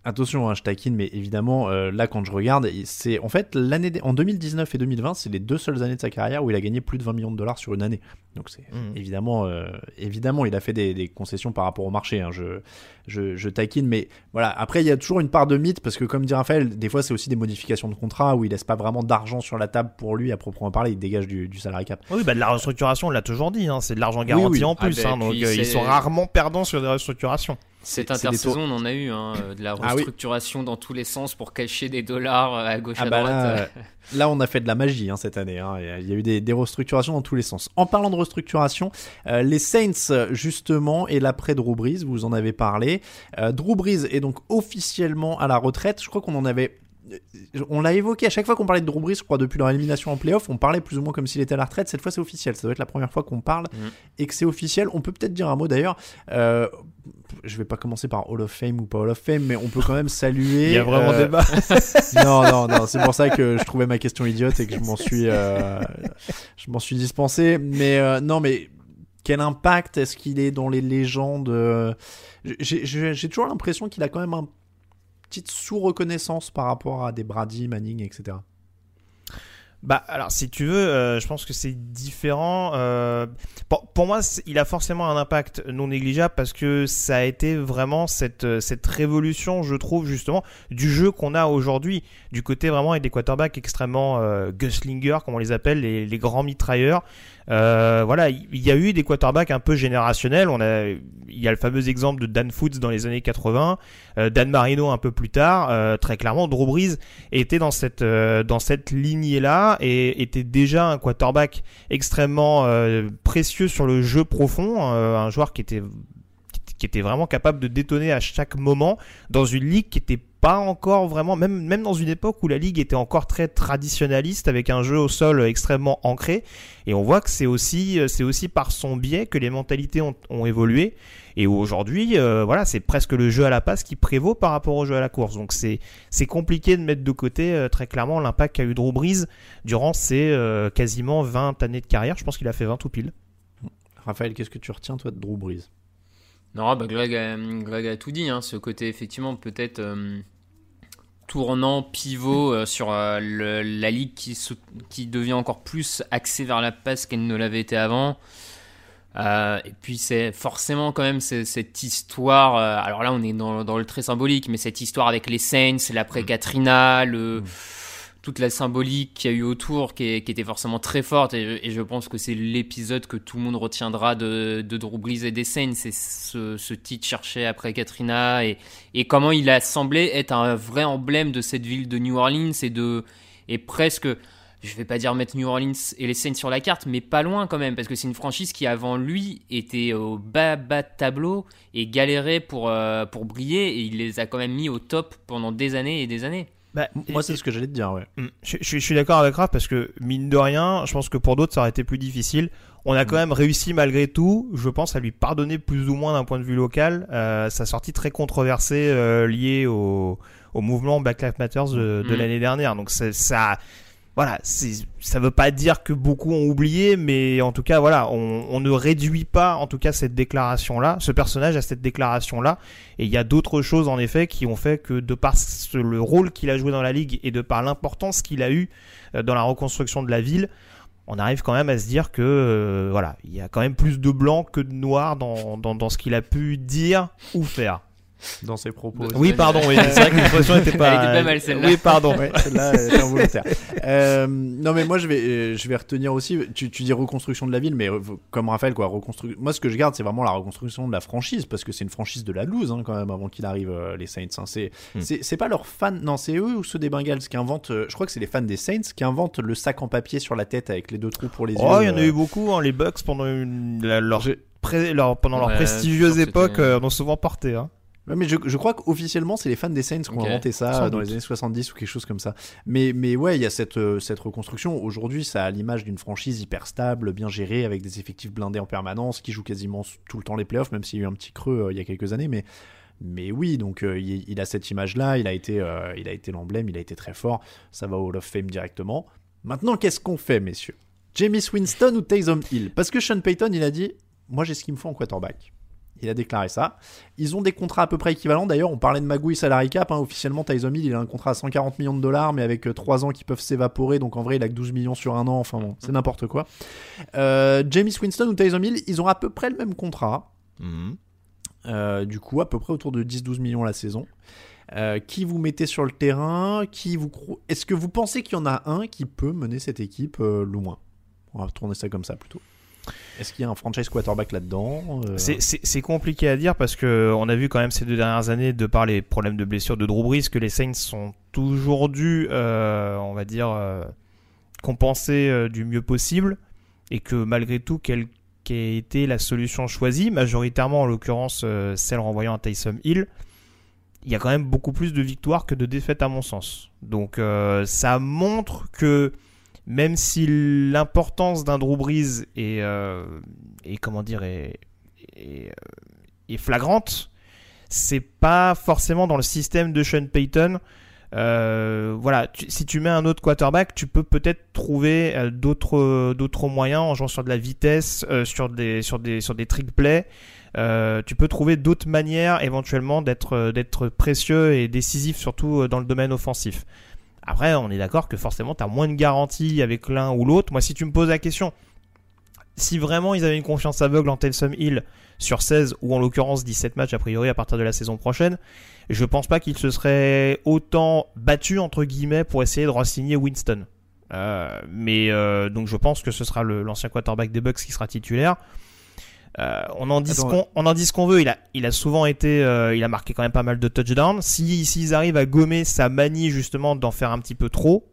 Attention, hein, je taquine, mais évidemment, euh, là, quand je regarde, c'est en fait l'année en deux mille dix-neuf et deux mille vingt, c'est les deux seules années de sa carrière où il a gagné plus de vingt millions de dollars sur une année. Donc, c'est mmh. évidemment, euh, évidemment, il a fait des, des concessions par rapport au marché. Hein, je, je, je taquine, mais voilà. Après, il y a toujours une part de mythe parce que, comme dit Raphaël, des fois, c'est aussi des modifications de contrat où il laisse pas vraiment d'argent sur la table pour lui à proprement parler. Il dégage du, du salary cap. Oui, bah de la restructuration, on l'a toujours dit. Hein, c'est de l'argent garanti oui, oui. en plus. Ah, bah, hein, donc, euh, ils sont rarement perdants sur des restructurations. Cette intersaison, on en a eu hein, de la restructuration ah oui. dans tous les sens pour cacher des dollars à gauche ah à bah droite. Là, là, on a fait de la magie hein, cette année. Hein. Il y a eu des, des restructurations dans tous les sens. En parlant de restructuration, euh, les Saints justement et l'après Drew Brees, vous en avez parlé. Euh, Drew Brees est donc officiellement à la retraite. Je crois qu'on en avait... On l'a évoqué à chaque fois qu'on parlait de Drew Brees, je crois depuis leur élimination en playoff, on parlait plus ou moins comme s'il était à la retraite. Cette fois c'est officiel, ça doit être la première fois qu'on parle mmh. et que c'est officiel. On peut peut-être dire un mot d'ailleurs, euh, je vais pas commencer par Hall of Fame ou pas Hall of Fame, mais on peut quand même saluer. Il y a vraiment euh... débat. non, non, non, c'est pour ça que je trouvais ma question idiote et que je m'en suis, euh... je m'en suis dispensé. Mais euh, non, mais quel impact est-ce qu'il est dans les légendes? J'ai, j'ai, j'ai toujours l'impression qu'il a quand même un petite sous-reconnaissance par rapport à des Brady, Manning, et cetera. Bah alors si tu veux, euh, je pense que c'est différent. Euh, pour, pour moi, il a forcément un impact non négligeable parce que ça a été vraiment cette cette révolution, je trouve justement, du jeu qu'on a aujourd'hui, du côté vraiment avec des quarterbacks extrêmement euh, gunslinger, comme on les appelle, les, les grands mitrailleurs. Euh, voilà, il y a eu des quarterbacks un peu générationnels. On a, il y a le fameux exemple de Dan Foots dans les années quatre-vingts, euh, Dan Marino un peu plus tard. Euh, très clairement, Drew Brees était dans cette euh, dans cette lignée-là et était déjà un quarterback extrêmement euh, précieux sur le jeu profond, euh, un joueur qui était qui était vraiment capable de détonner à chaque moment dans une ligue qui était pas encore vraiment, même, même dans une époque où la ligue était encore très traditionnaliste avec un jeu au sol extrêmement ancré. Et on voit que c'est aussi, c'est aussi par son biais que les mentalités ont, ont évolué. Et où aujourd'hui, euh, voilà, c'est presque le jeu à la passe qui prévaut par rapport au jeu à la course. Donc c'est, c'est compliqué de mettre de côté euh, très clairement l'impact qu'a eu Drew Brees durant ses euh, quasiment vingt années de carrière. Je pense qu'il a fait vingt tout pile. Raphaël, qu'est-ce que tu retiens toi de Drew Brees? Non, bah Greg a, Greg a tout dit, hein, ce côté effectivement peut-être euh, tournant, pivot euh, sur euh, le, la ligue qui, qui devient encore plus axée vers la passe qu'elle ne l'avait été avant. Euh, et puis c'est forcément quand même c'est, cette histoire, euh, alors là on est dans, dans le très symbolique, mais cette histoire avec les Saints, l'après-Katrina, le... Mmh. toute la symbolique qu'il y a eu autour qui, est, qui était forcément très forte et, et je pense que c'est l'épisode que tout le monde retiendra de, de Drew Brees et des Saints, c'est ce, ce titre cherché après Katrina et, et comment il a semblé être un vrai emblème de cette ville de New Orleans et, de, et presque, je vais pas dire mettre New Orleans et les Saints sur la carte, mais pas loin quand même, parce que c'est une franchise qui avant lui était au bas bas de tableau et galérait pour, euh, pour briller et il les a quand même mis au top pendant des années et des années. Bah, moi c'est ce que j'allais te dire ouais. Je, je, je suis d'accord avec Raph parce que mine de rien je pense que pour d'autres ça aurait été plus difficile. On a quand même réussi malgré tout, je pense, à lui pardonner plus ou moins d'un point de vue local euh, sa sortie très controversée euh, liée au, au mouvement Black Lives Matter de, de mmh. l'année dernière. Donc c'est, ça voilà, c'est, ça veut pas dire que beaucoup ont oublié, mais en tout cas, voilà, on, on ne réduit pas, en tout cas, cette déclaration-là, ce personnage à cette déclaration-là. Et il y a d'autres choses, en effet, qui ont fait que, de par ce, le rôle qu'il a joué dans la ligue et de par l'importance qu'il a eu dans la reconstruction de la ville, on arrive quand même à se dire que, euh, voilà, il y a quand même plus de blanc que de noir dans, dans, dans ce qu'il a pu dire ou faire. Dans ses propos. Oui, pardon, oui. C'est vrai que l'expression n'était pas... Elle était pas mal, celle-là. Oui, pardon. Ouais, celle-là est involontaire. euh, non, mais moi, je vais, je vais retenir aussi, tu, tu dis reconstruction de la ville, mais comme Raphaël, quoi, reconstru... moi, ce que je garde, c'est vraiment la reconstruction de la franchise, parce que c'est une franchise de la loose, hein, quand même, avant qu'il arrive, euh, les Saints. Hein. C'est, hmm. c'est, c'est pas leurs fans, non, c'est eux ou ceux des Bengals qui inventent, euh, je crois que c'est les fans des Saints qui inventent le sac en papier sur la tête avec les deux trous pour les oh, yeux. Il y en a euh... eu beaucoup, hein, les Bucks, pendant une, la, leur, pré... leur, pendant leur ouais, prestigieuse époque, euh, en ont souvent porté, hein. Ouais, mais je, je crois qu'officiellement c'est les fans des Saints qui ont okay. inventé ça Sans dans doute. Les années soixante-dix ou quelque chose comme ça. Mais, mais ouais, il y a cette, euh, cette reconstruction. Aujourd'hui, ça a l'image d'une franchise hyper stable, bien gérée, avec des effectifs blindés en permanence, qui joue quasiment tout le temps les playoffs, même s'il y a eu un petit creux euh, il y a quelques années. Mais, mais oui, donc euh, il, il a cette image-là, il a, été, euh, il a été l'emblème, il a été très fort. Ça va au Hall of Fame directement. Maintenant, qu'est-ce qu'on fait, messieurs? Jameis Winston ou Taysom Hill? Parce que Sean Payton, il a dit, moi j'ai ce qu'il me faut en quarterback. Il a déclaré ça. Ils ont des contrats à peu près équivalents. D'ailleurs, on parlait de magouille salary cap. Hein. Officiellement, Taysom Hill, il a un contrat à cent quarante millions de dollars, mais avec trois ans qui peuvent s'évaporer. Donc en vrai, il a que douze millions sur un an. Enfin bon, c'est n'importe quoi. Euh, Jameis Winston ou Taysom Hill, ils ont à peu près le même contrat. Mmh. Euh, du coup, à peu près autour de dix douze millions la saison. Euh, qui vous mettez sur le terrain qui vous... Est-ce que vous pensez qu'il y en a un qui peut mener cette équipe euh, loin ? On va tourner ça comme ça plutôt. Est-ce qu'il y a un franchise quarterback là-dedans ? euh... c'est, c'est, c'est compliqué à dire parce qu'on a vu quand même ces deux dernières années, de par les problèmes de blessure de Drew Brees, que les Saints sont toujours dû, euh, on va dire, euh, compenser euh, du mieux possible, et que malgré tout, quelle qu'ait été la solution choisie, majoritairement en l'occurrence euh, celle renvoyant à Taysom Hill, il y a quand même beaucoup plus de victoires que de défaites à mon sens. Donc euh, ça montre que même si l'importance d'un Drew Brees est, euh, est comment dire, est, est, euh, est flagrante, c'est pas forcément dans le système de Sean Payton. Euh, voilà, tu, si tu mets un autre quarterback, tu peux peut-être trouver euh, d'autres d'autres moyens en jouant sur de la vitesse, euh, sur des sur des sur des trick plays. Euh, tu peux trouver d'autres manières éventuellement d'être d'être précieux et décisif, surtout dans le domaine offensif. Après, on est d'accord que forcément, tu as moins de garanties avec l'un ou l'autre. Moi, si tu me poses la question, si vraiment ils avaient une confiance aveugle en Taysom Hill sur seize, ou en l'occurrence dix-sept matchs a priori à partir de la saison prochaine, je pense pas qu'ils se seraient autant battus, entre guillemets, pour essayer de re-signer Winston. Euh, mais euh, donc je pense que ce sera le, l'ancien quarterback des Bucks qui sera titulaire. Euh, on en dit ce qu'on, on en dit ce qu'on veut. Il a, il a souvent été, euh, il a marqué quand même pas mal de touchdowns. Si, s'ils arrivent à gommer sa manie justement d'en faire un petit peu trop,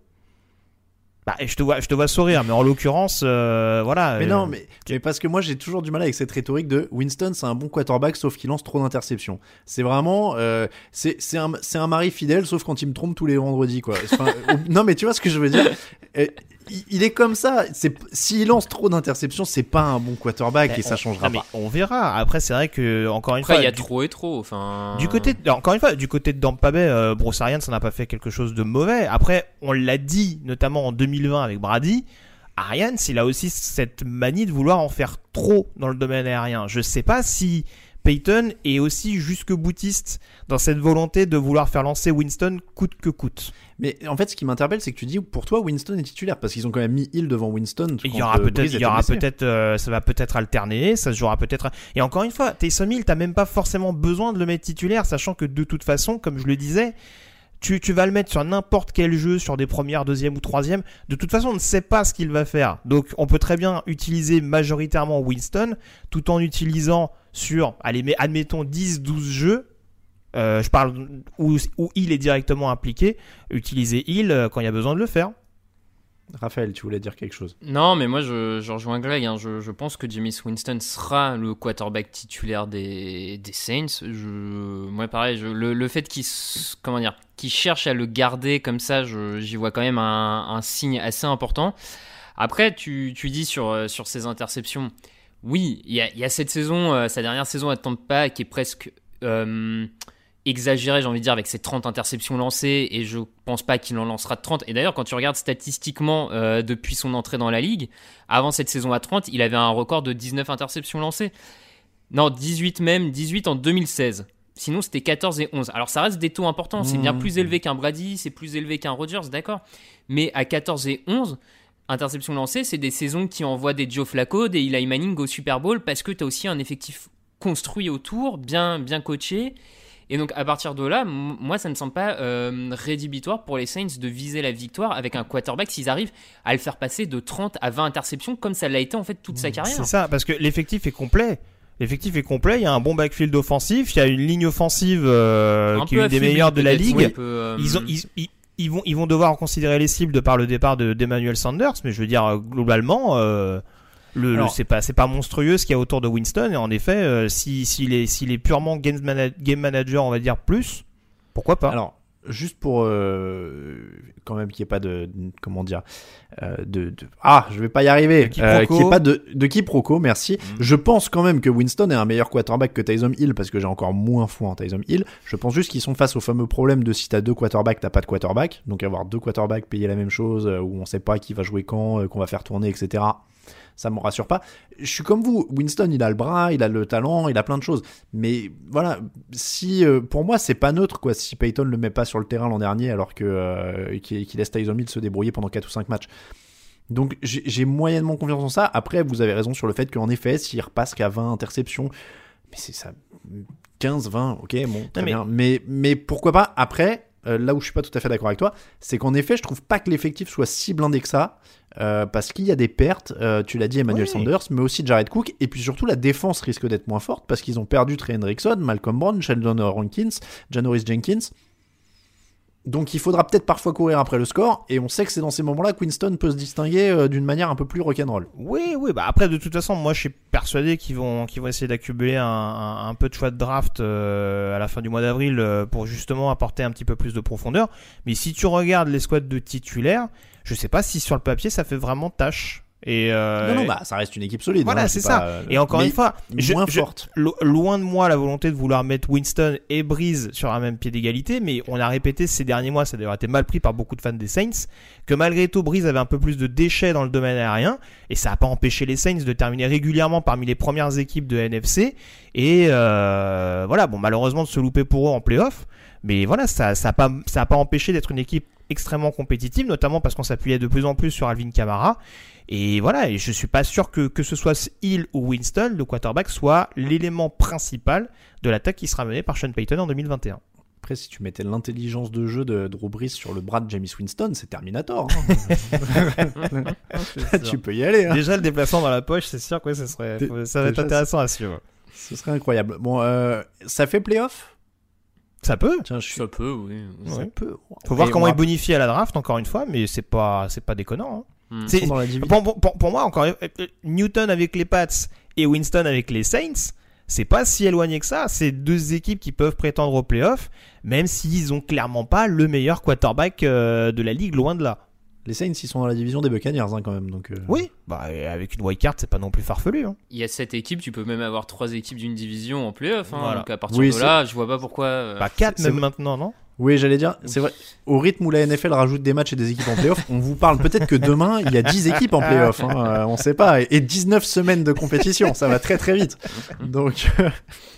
bah, je te vois, je te vois sourire. Mais en l'occurrence, euh, voilà. Mais euh, non, mais, mais parce que moi j'ai toujours du mal avec cette rhétorique de Winston, c'est un bon quarterback, sauf qu'il lance trop d'interceptions. C'est vraiment, euh, c'est, c'est un, c'est un mari fidèle, sauf quand il me trompe tous les vendredis, quoi. Enfin, non, mais tu vois ce que je veux dire. Euh, il est comme ça. C'est, s'il lance trop d'interceptions, c'est pas un bon quarterback, et on, ça changera non, pas. Mais on verra. Après, c'est vrai que encore une Après, fois, il y a du, trop et trop. Enfin, du côté, de, encore une fois, du côté de Tampa Bay, euh, Bruce Arians, ça n'a pas fait quelque chose de mauvais. Après, on l'a dit, notamment en deux mille vingt avec Brady. Arians, il a aussi cette manie de vouloir en faire trop dans le domaine aérien. Je sais pas si Payton est aussi jusque-boutiste dans cette volonté de vouloir faire lancer Winston coûte que coûte. Mais en fait, ce qui m'interpelle, c'est que tu dis, pour toi, Winston est titulaire, parce qu'ils ont quand même mis Hill devant Winston. Il y aura euh, peut-être, il y aura peut-être, euh, ça va peut-être alterner, ça se jouera peut-être. Et encore une fois, Taysom Hill, t'as même pas forcément besoin de le mettre titulaire, sachant que de toute façon, comme je le disais, tu, tu vas le mettre sur n'importe quel jeu, sur des premières, deuxième ou troisième. De toute façon, on ne sait pas ce qu'il va faire. Donc, on peut très bien utiliser majoritairement Winston, tout en utilisant sur, allez, mais admettons dix douze jeux. Euh, je parle où, où il est directement impliqué, utiliser Hill euh, quand il y a besoin de le faire. Raphaël, tu voulais dire quelque chose ? Non, mais moi je, je rejoins Greg. Hein. Je, je pense que Jameis Winston sera le quarterback titulaire des, des Saints. Je, moi, pareil, je, le, le fait qu'il, comment dire, qu'il cherche à le garder comme ça, je, j'y vois quand même un, un signe assez important. Après, tu, tu dis sur, sur ses interceptions, oui, il y a, y a cette saison, euh, sa dernière saison à Tampa, qui est presque euh, exagéré, j'ai envie de dire, avec ses trente interceptions lancées, et je pense pas qu'il en lancera trente. Et d'ailleurs, quand tu regardes statistiquement euh, depuis son entrée dans la ligue, avant cette saison à trente, il avait un record de dix-neuf interceptions lancées. Non, dix-huit même, dix-huit en deux mille seize. Sinon, c'était quatorze et onze. Alors, ça reste des taux importants. C'est bien plus élevé qu'un Brady, c'est plus élevé qu'un Rodgers, d'accord. Mais à quatorze et onze, interceptions lancées, c'est des saisons qui envoient des Joe Flacco, des Eli Manning au Super Bowl, parce que tu as aussi un effectif construit autour, bien, bien coaché. Et donc, à partir de là, m- moi, ça ne me semble pas euh, rédhibitoire pour les Saints de viser la victoire avec un quarterback s'ils arrivent à le faire passer de trente à vingt interceptions, comme ça l'a été en fait toute sa carrière. C'est ça, parce que l'effectif est complet. L'effectif est complet, il y a un bon backfield offensif, il y a une ligne offensive euh, qui est une des meilleures de la ligue. Peu, euh... Ils, ont, ils, ils, ils, vont, ils vont devoir considérer les cibles de par le départ de, d'Emmanuel Sanders, mais je veux dire, globalement... Euh, Le, Alors, le, c'est pas c'est pas monstrueux ce qu'il y a autour de Winston, et en effet euh, si s'il est s'il est purement game, mana- game manager, on va dire, plus, pourquoi pas. Alors juste pour euh, quand même qu'il n'y ait pas de, de comment dire euh, de, de ah je vais pas y arriver euh, qu'il n'y ait pas de de quiproquo, merci. Mm. Je pense quand même que Winston est un meilleur quarterback que Taysom Hill, parce que j'ai encore moins foi en Taysom Hill. Je pense juste qu'ils sont face au fameux problème de si t'as deux quarterbacks, t'as pas de quarterback. Donc avoir deux quarterbacks, payer la même chose, euh, où on sait pas qui va jouer quand, euh, qu'on va faire tourner, etc. ça me rassure pas. Je suis comme vous, Winston, il a le bras, il a le talent, il a plein de choses. Mais voilà, si euh, pour moi, c'est pas neutre, quoi, si Payton le met pas sur le terrain l'an dernier, alors que euh, qu'il, qu'il laisse Tyson Hill se débrouiller pendant quatre ou cinq matchs. Donc j'ai, j'ai moyennement confiance en ça. Après, vous avez raison sur le fait qu'en effet, s'il repasse qu'à vingt interceptions, mais c'est ça, quinze, vingt, ok, bon, très non, mais... bien. Mais, mais pourquoi pas. Après, euh, là où je suis pas tout à fait d'accord avec toi, c'est qu'en effet, je trouve pas que l'effectif soit si blindé que ça, euh, parce qu'il y a des pertes, euh, tu l'as dit, Emmanuel oui. Sanders, mais aussi Jared Cook, et puis surtout la défense risque d'être moins forte, parce qu'ils ont perdu Trey Hendrickson, Malcolm Brown, Sheldon Rankins, Janoris Jenkins. Donc il faudra peut-être parfois courir après le score, et on sait que c'est dans ces moments-là que Winston peut se distinguer euh, d'une manière un peu plus rock'n'roll. Oui, oui, bah après de toute façon, moi je suis persuadé qu'ils vont, qu'ils vont essayer d'accumuler un, un, un peu de choix de draft euh, à la fin du mois d'avril euh, pour justement apporter un petit peu plus de profondeur. Mais si tu regardes les squads de titulaires, je sais pas si sur le papier ça fait vraiment tâche. Et euh, non, non, bah ça reste une équipe solide. Voilà, hein, c'est, c'est ça. pas, et encore une fois, je, moins je, forte. Lo, loin de moi la volonté de vouloir mettre Winston et Breeze sur un même pied d'égalité, mais on a répété ces derniers mois, ça a d'ailleurs été mal pris par beaucoup de fans des Saints, que malgré tout, Breeze avait un peu plus de déchets dans le domaine aérien, et ça n'a pas empêché les Saints de terminer régulièrement parmi les premières équipes de N F C, et euh, voilà, bon, malheureusement de se louper pour eux en play-off, mais voilà, ça n'a pas, ça a pas empêché d'être une équipe extrêmement compétitive, notamment parce qu'on s'appuyait de plus en plus sur Alvin Kamara. Et voilà, et je suis pas sûr que, que ce soit Hill ou Winston, le quarterback, soit l'élément principal de l'attaque qui sera menée par Sean Payton en deux mille vingt et un. Après, si tu mettais l'intelligence de jeu de Drew Brees sur le bras de Jameis Winston, c'est Terminator. Hein. Tu peux y aller. Hein. Déjà, le déplacement dans la poche, c'est sûr que ça, serait, ça va être intéressant à suivre. Ce serait incroyable. Bon, euh, ça fait playoff ? Ça peut. Tiens, je suis... Ça peut, oui. Ça ouais. peut. Faut voir comment il bonifie à la draft, encore une fois, mais c'est pas, c'est pas déconnant. Hein. Hmm. C'est, pour, pour, pour moi, encore Newton avec les Pats et Winston avec les Saints, c'est pas si éloigné que ça. C'est deux équipes qui peuvent prétendre aux playoffs, même s'ils ont clairement pas le meilleur quarterback euh, de la ligue, loin de là. Les Saints, ils sont dans la division des Buccaneers hein, quand même. Donc, euh... Oui, bah, avec une wildcard, c'est pas non plus farfelu. Hein. Il y a sept équipes, tu peux même avoir trois équipes d'une division en playoff. Hein, voilà. Donc à partir oui, de là, je vois pas pourquoi. Euh... Bah quatre c'est, même c'est... maintenant, non ? Oui, j'allais dire, c'est vrai, au rythme où la N F L rajoute des matchs et des équipes en play-off, on vous parle peut-être que demain, il y a dix équipes en play-off, hein, euh, on sait pas, et dix-neuf semaines de compétition, ça va très très vite. Donc, euh...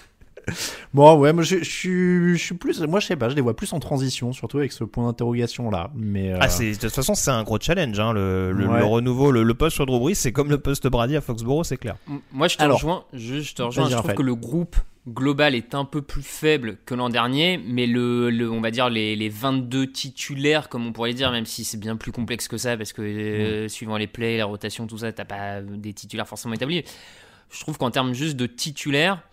bon, ouais, moi je, je, suis, je suis plus, moi je sais pas, je les vois plus en transition, surtout avec ce point d'interrogation là. Mais, euh... ah, c'est, de toute façon, c'est un gros challenge, hein, le, le, ouais. le renouveau, le, le poste sur Drew Brees, c'est comme le poste Brady à Foxborough, c'est clair. Moi je te Alors, rejoins, je, je te rejoins, je trouve Raphaël. que le groupe global est un peu plus faible que l'an dernier, mais le, le on va dire les, les vingt-deux titulaires, comme on pourrait le dire, même si c'est bien plus complexe que ça, parce que euh, mmh. suivant les plays, la rotation, tout ça, t'as pas des titulaires forcément établis. Je trouve qu'en termes juste de titulaires,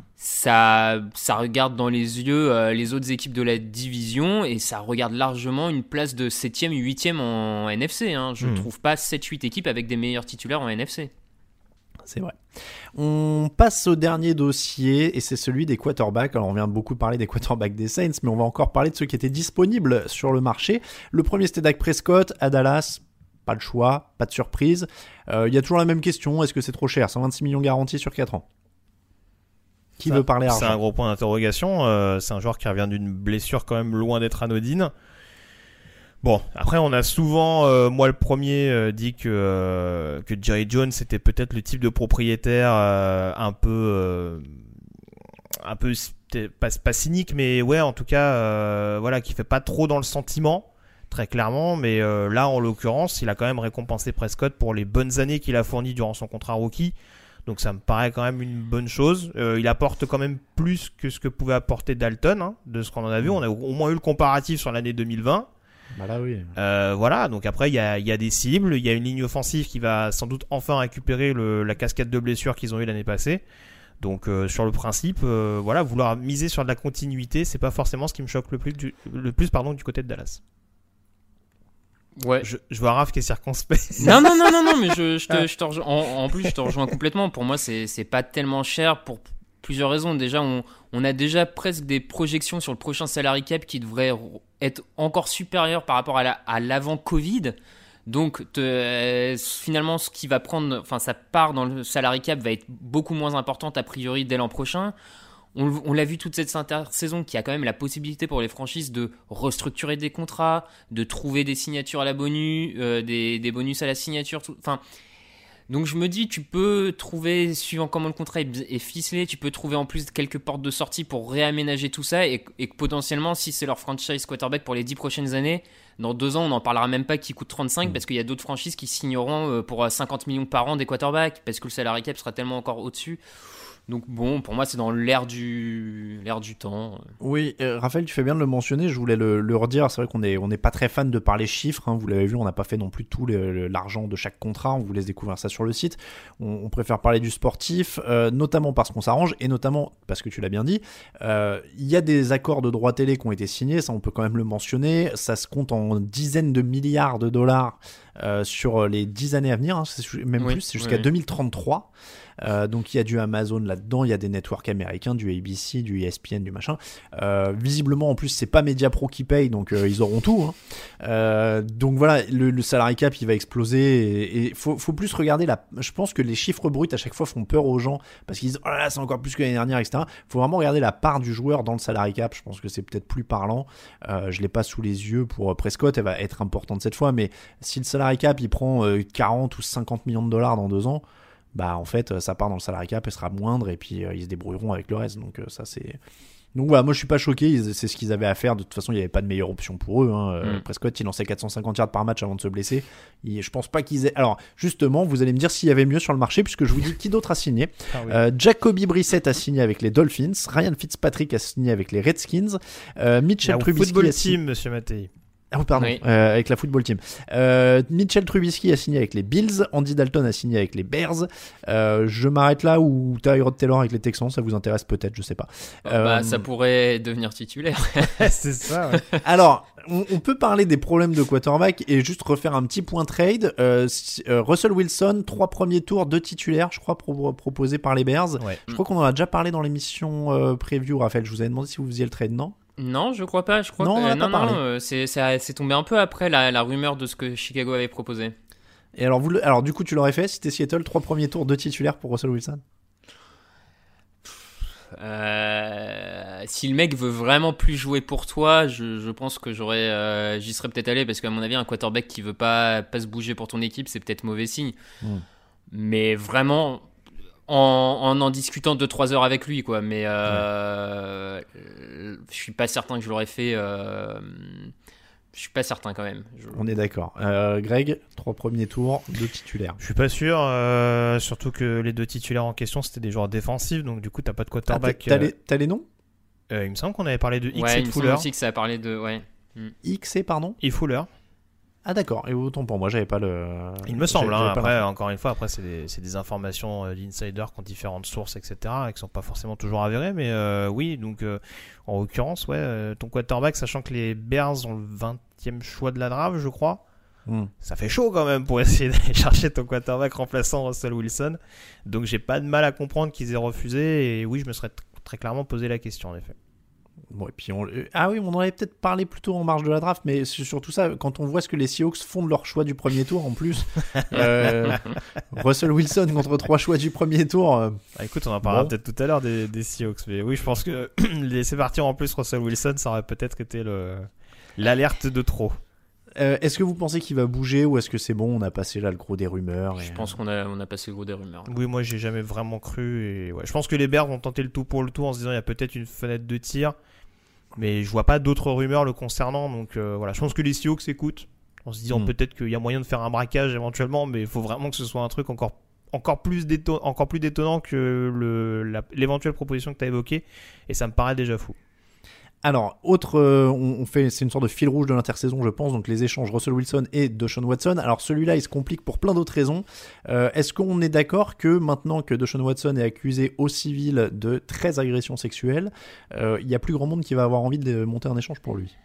ça, ça regarde dans les yeux euh, les autres équipes de la division et ça regarde largement une place de septième, huitième en N F C. Hein. Je ne mmh. trouve pas sept huit équipes avec des meilleurs titulaires en N F C. C'est vrai. On passe au dernier dossier et c'est celui des quarterbacks. Alors on vient beaucoup parler des quarterbacks des Saints, mais on va encore parler de ceux qui étaient disponibles sur le marché. Le premier c'était Dak Prescott à Dallas. Pas de choix, pas de surprise. Il euh, y a toujours la même question, est-ce que c'est trop cher ? cent vingt-six millions garantis sur quatre ans. Qui ça, veut parler argent ? C'est un gros point d'interrogation. Euh, c'est un joueur qui revient d'une blessure quand même loin d'être anodine. Bon, après on a souvent, euh, moi le premier, euh, dit que euh, que Jerry Jones c'était peut-être le type de propriétaire euh, un peu, euh, un peu pas, pas cynique, mais ouais en tout cas, euh, voilà, qui fait pas trop dans le sentiment, très clairement. Mais euh, là en l'occurrence, il a quand même récompensé Prescott pour les bonnes années qu'il a fournies durant son contrat rookie. Donc ça me paraît quand même une bonne chose. Euh, il apporte quand même plus que ce que pouvait apporter Dalton, hein, de ce qu'on en a vu. On a au moins eu le comparatif sur l'année deux mille vingt. Bah là oui. Euh, voilà, donc après il y a, y a des cibles, il y a une ligne offensive qui va sans doute enfin récupérer le, la cascade de blessures qu'ils ont eu l'année passée. Donc euh, sur le principe, euh, voilà, vouloir miser sur de la continuité, c'est pas forcément ce qui me choque le plus du, le plus pardon du côté de Dallas. Ouais. Je, je vois Raph qui est circonspect. Non non non non non, mais je, je te, je te rejoins. En, en plus je te rejoins complètement. Pour moi c'est c'est pas tellement cher pour plusieurs raisons. Déjà, on, on a déjà presque des projections sur le prochain salary cap qui devraient être encore supérieures par rapport à, la, à l'avant-Covid. Donc, te, euh, finalement, ce qui va prendre, enfin, sa part dans le salary cap va être beaucoup moins importante a priori dès l'an prochain. On, on l'a vu toute cette intersaison qu'il y a quand même la possibilité pour les franchises de restructurer des contrats, de trouver des signatures à la bonus, euh, des, des bonus à la signature. Tout, enfin. Donc je me dis, tu peux trouver, suivant comment le contrat est, est ficelé, tu peux trouver en plus quelques portes de sortie pour réaménager tout ça et, et que potentiellement, si c'est leur franchise quarterback pour les dix prochaines années, dans deux ans, on n'en parlera même pas qu'il coûte trente-cinq mmh. parce qu'il y a d'autres franchises qui signeront pour cinquante millions par an des quarterbacks parce que le salary cap sera tellement encore au-dessus. Donc bon, pour moi, c'est dans l'air du, l'air du temps. Oui, euh, Raphaël, tu fais bien de le mentionner, je voulais le, le redire, c'est vrai qu'on n'est on est pas très fan de parler chiffres, hein, vous l'avez vu, on n'a pas fait non plus tout le, l'argent de chaque contrat, on vous laisse découvrir ça sur le site, on, on préfère parler du sportif, euh, notamment parce qu'on s'arrange, et notamment parce que tu l'as bien dit, euh, il y a des accords de droits télé qui ont été signés, ça on peut quand même le mentionner, ça se compte en dizaines de milliards de dollars euh, sur les dix années à venir, hein, c'est même oui, plus, c'est jusqu'à oui. deux mille trente-trois. Euh, donc il y a du Amazon là-dedans, il y a des networks américains, du A B C, du E S P N, du machin. Euh, visiblement en plus c'est pas Mediapro qui paye, donc euh, ils auront tout. Hein. Euh, donc voilà, le, le salary cap il va exploser et, et faut, faut plus regarder la. Je pense que les chiffres bruts à chaque fois font peur aux gens parce qu'ils disent oh là là c'est encore plus que l'année dernière, et cetera. Faut vraiment regarder la part du joueur dans le salary cap. Je pense que c'est peut-être plus parlant. Euh, je l'ai pas sous les yeux pour Prescott, elle va être importante cette fois, mais si le salary cap il prend euh, quarante ou cinquante millions de dollars dans deux ans. Bah en fait ça part dans le salary cap, elle sera moindre et puis euh, ils se débrouilleront avec le reste, donc euh, ça c'est donc voilà, moi je suis pas choqué, ils, c'est ce qu'ils avaient à faire, de toute façon il n'y avait pas de meilleure option pour eux, hein. mm. Prescott il lançait quatre cent cinquante yards par match avant de se blesser, il, je pense pas qu'ils aient, alors justement vous allez me dire s'il y avait mieux sur le marché puisque je vous dis qui d'autre a signé. ah, oui. euh, Jacoby Brissett a signé avec les Dolphins, Ryan Fitzpatrick a signé avec les Redskins, euh, Mitchell Trubisky football a signé... team monsieur Mattei. Ah oui, pardon, oui. Euh, avec la football team. Euh, Mitchell Trubisky a signé avec les Bills, Andy Dalton a signé avec les Bears. Euh, je m'arrête là où Tyrod Taylor avec les Texans, ça vous intéresse peut-être, je sais pas. Euh, bah, ça pourrait devenir titulaire. C'est ça. Ouais. Alors, on, on peut parler des problèmes de quarterback et juste refaire un petit point trade. Euh, euh, Russell Wilson, trois premiers tours, deux titulaires, je crois, pro- proposés par les Bears. Ouais. Je crois qu'on en a déjà parlé dans l'émission euh, preview, Raphaël. Je vous avais demandé si vous faisiez le trade, non ? Non, je crois pas. Je crois non, que, on euh, a non, pas non, euh, c'est, c'est, c'est tombé un peu après la, la rumeur de ce que Chicago avait proposé. Et alors, vous le, alors du coup, tu l'aurais fait si t'es Seattle, trois premiers tours, deux titulaires pour Russell Wilson. Euh, si le mec veut vraiment plus jouer pour toi, je, je pense que j'aurais, euh, j'y serais peut-être allé parce qu'à mon avis, un quarterback qui veut pas, pas se bouger pour ton équipe, c'est peut-être mauvais signe. Mm. Mais vraiment. En, en en discutant deux trois heures avec lui quoi, mais euh, ouais. je suis pas certain que je l'aurais fait. Euh, je suis pas certain quand même. Je... On est d'accord. Euh, Greg, trois premiers tours, deux titulaires. Je suis pas sûr, euh, surtout que les deux titulaires en question c'était des joueurs défensifs, donc du coup t'as pas de quarterback. Ah, t'as, les, t'as les noms euh, Il me semble qu'on avait parlé de X ouais, et de Fuller. Il me semble aussi que ça a parlé de ouais. X et pardon. Et Fuller. Ah d'accord, et autant pour moi, j'avais pas le... Il me semble, hein, après, encore une fois, après c'est des, c'est des informations euh, d'insiders qui ont différentes sources, et cetera, et qui sont pas forcément toujours avérées, mais euh, oui, donc euh, en l'occurrence, ouais, euh, ton quarterback, sachant que les Bears ont le vingtième choix de la draft, je crois, mm. ça fait chaud quand même pour essayer d'aller chercher ton quarterback remplaçant Russell Wilson, donc j'ai pas de mal à comprendre qu'ils aient refusé, et oui, je me serais t- très clairement posé la question, en effet. Bon, et puis on... Ah oui, on en avait peut-être parlé plus tôt en marge de la draft, mais c'est surtout ça, quand on voit ce que les Seahawks font de leur choix du premier tour en plus, euh, Russell Wilson contre trois choix du premier tour. Euh... Ah, écoute, on en parlera bon. peut-être tout à l'heure des, des Seahawks, mais oui, je pense que laisser partir en plus Russell Wilson, ça aurait peut-être été le... l'alerte de trop. Euh, est-ce que vous pensez qu'il va bouger ou est-ce que c'est bon, on a passé là le gros des rumeurs et... Je pense qu'on a, on a passé le gros des rumeurs. Oui, moi j'ai jamais vraiment cru. Et ouais, je pense que les Bears vont tenter le tout pour le tout en se disant il y a peut-être une fenêtre de tir. Mais je vois pas d'autres rumeurs le concernant, donc euh, voilà. Je pense que les Seahawks écoutent en se disant mmh. peut-être qu'il y a moyen de faire un braquage éventuellement, mais il faut vraiment que ce soit un truc encore, encore, plus, déton- encore plus détonnant que le, la, l'éventuelle proposition que tu as évoquée, et ça me paraît déjà fou. Alors, autre, euh, on, on fait, c'est une sorte de fil rouge de l'intersaison, je pense, donc les échanges Russell Wilson et Deshaun Watson. Alors celui-là, il se complique pour plein d'autres raisons. Euh, est-ce qu'on est d'accord que maintenant que Deshaun Watson est accusé au civil de treize agressions sexuelles, euh, il y a plus grand monde qui va avoir envie de monter un échange pour lui?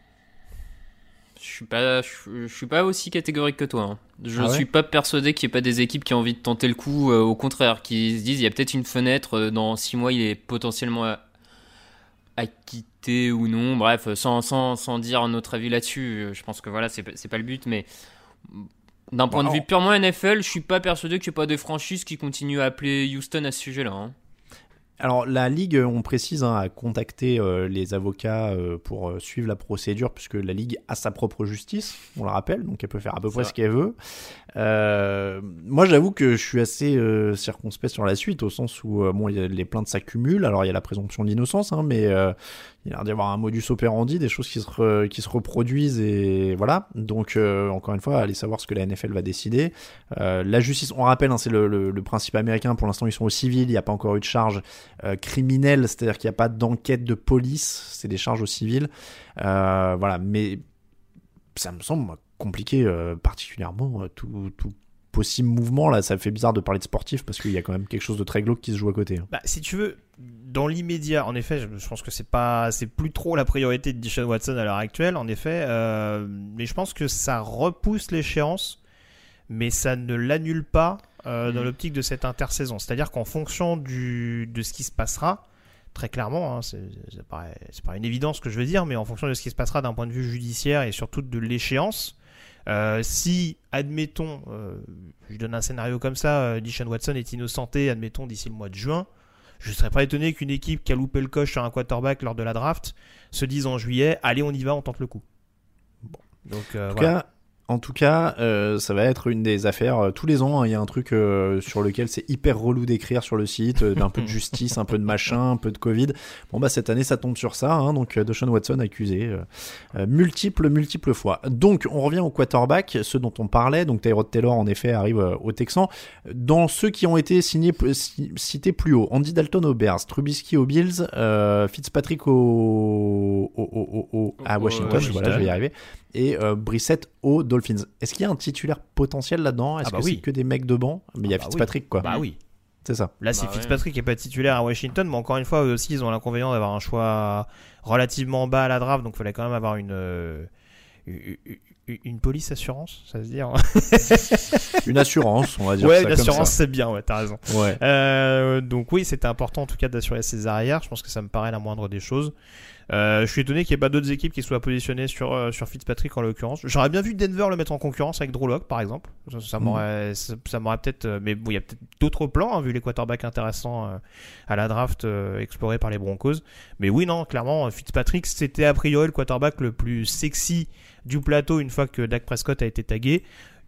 Je suis pas, je, je suis pas aussi catégorique que toi. Hein. Je ah ouais suis pas persuadé qu'il y ait pas des équipes qui ont envie de tenter le coup. Euh, au contraire, qui se disent il y a peut-être une fenêtre euh, dans six mois, il est potentiellement à, à quitter ou non. Bref, sans sans sans dire notre avis là-dessus. Je pense que voilà, c'est c'est pas le but, mais d'un point bon, de vue purement N F L, je suis pas persuadé qu'il y ait pas des franchises qui continuent à appeler Houston à ce sujet-là. Hein. Alors la Ligue, on précise, hein, a contacté euh, les avocats euh, pour euh, suivre la procédure, puisque la Ligue a sa propre justice, on le rappelle, donc elle peut faire à peu C'est près vrai. ce qu'elle veut. Euh, moi j'avoue que je suis assez euh, circonspect sur la suite, au sens où euh, bon, y a, les plaintes s'accumulent, alors il y a la présomption d'innocence, hein, mais euh, il y a l'air d'y avoir un modus operandi, des choses qui se, re, qui se reproduisent, et voilà. Donc euh, encore une fois, allez savoir ce que la N F L va décider. Euh, la justice, on rappelle, hein, c'est le, le, le principe américain, pour l'instant ils sont au civil, il n'y a pas encore eu de charge euh, criminelle, c'est-à-dire qu'il n'y a pas d'enquête de police, c'est des charges au civil. Euh, voilà, mais ça me semble moi, compliqué, euh, particulièrement euh, tout, tout possible mouvement, là, ça me fait bizarre de parler de sportif, parce qu'il y a quand même quelque chose de très glauque qui se joue à côté. Hein. Bah, si tu veux, dans l'immédiat, en effet, je, je pense que c'est pas, c'est plus trop la priorité de Deshaun Watson à l'heure actuelle, en effet, euh, mais je pense que ça repousse l'échéance, mais ça ne l'annule pas euh, dans l'optique de cette intersaison. C'est-à-dire qu'en fonction du, de ce qui se passera, très clairement, hein, c'est, c'est, pas, c'est pas une évidence ce que je veux dire, mais en fonction de ce qui se passera d'un point de vue judiciaire et surtout de l'échéance, euh, si, admettons, euh, je donne un scénario comme ça, euh, Deshaun Watson est innocenté, admettons, d'ici le mois de juin, je ne serais pas étonné qu'une équipe qui a loupé le coche sur un quarterback lors de la draft se dise en juillet, allez, on y va, on tente le coup. Bon. Donc, euh, en tout voilà. cas, En tout cas, euh, ça va être une des affaires. Euh, tous les ans, il hein, y a un truc euh, sur lequel c'est hyper relou d'écrire sur le site, euh, d'un peu de justice, un peu de machin, un peu de Covid. Bon bah cette année, ça tombe sur ça. Hein, donc Deshaun Watson accusé euh, euh, multiples, multiples fois. Donc on revient au quarterback, ceux dont on parlait. Donc Tyrod Taylor en effet arrive euh, aux Texans. Dans ceux qui ont été signés, c- cités plus haut, Andy Dalton aux Bears, Trubisky aux Bills, euh, Fitzpatrick au, au, au, au, au à Washington. Washington. Voilà, je vais y arriver. Et euh, Brissett aux Dolphins. Est-ce qu'il y a un titulaire potentiel là-dedans ? Est-ce Ah bah que oui. c'est que des mecs de banc ? Mais il y a Ah bah Fitzpatrick, oui. quoi. Bah oui. C'est ça. Là, c'est Bah Fitzpatrick qui n'est pas titulaire à Washington, mais encore une fois, eux aussi, ils ont l'inconvénient d'avoir un choix relativement bas à la draft, donc il fallait quand même avoir une, euh, une, une, une police assurance, ça veut dire. Une assurance, on va dire Ouais, ça une comme assurance, ça. c'est bien, ouais, t'as raison. Ouais. Euh, donc oui, c'était important en tout cas d'assurer ses arrières. Je pense que ça me paraît la moindre des choses. Euh, je suis étonné qu'il n'y ait pas d'autres équipes qui soient positionnées sur, euh, sur Fitzpatrick en l'occurrence. J'aurais bien vu Denver le mettre en concurrence avec Drew Lock par exemple. Ça, ça m'aurait, ça, ça m'aurait peut-être. Euh, mais bon, il y a peut-être d'autres plans hein, vu les quarterbacks intéressants euh, à la draft euh, explorés par les Broncos. Mais oui, non, clairement, Fitzpatrick c'était a priori le quarterback le plus sexy du plateau une fois que Dak Prescott a été tagué.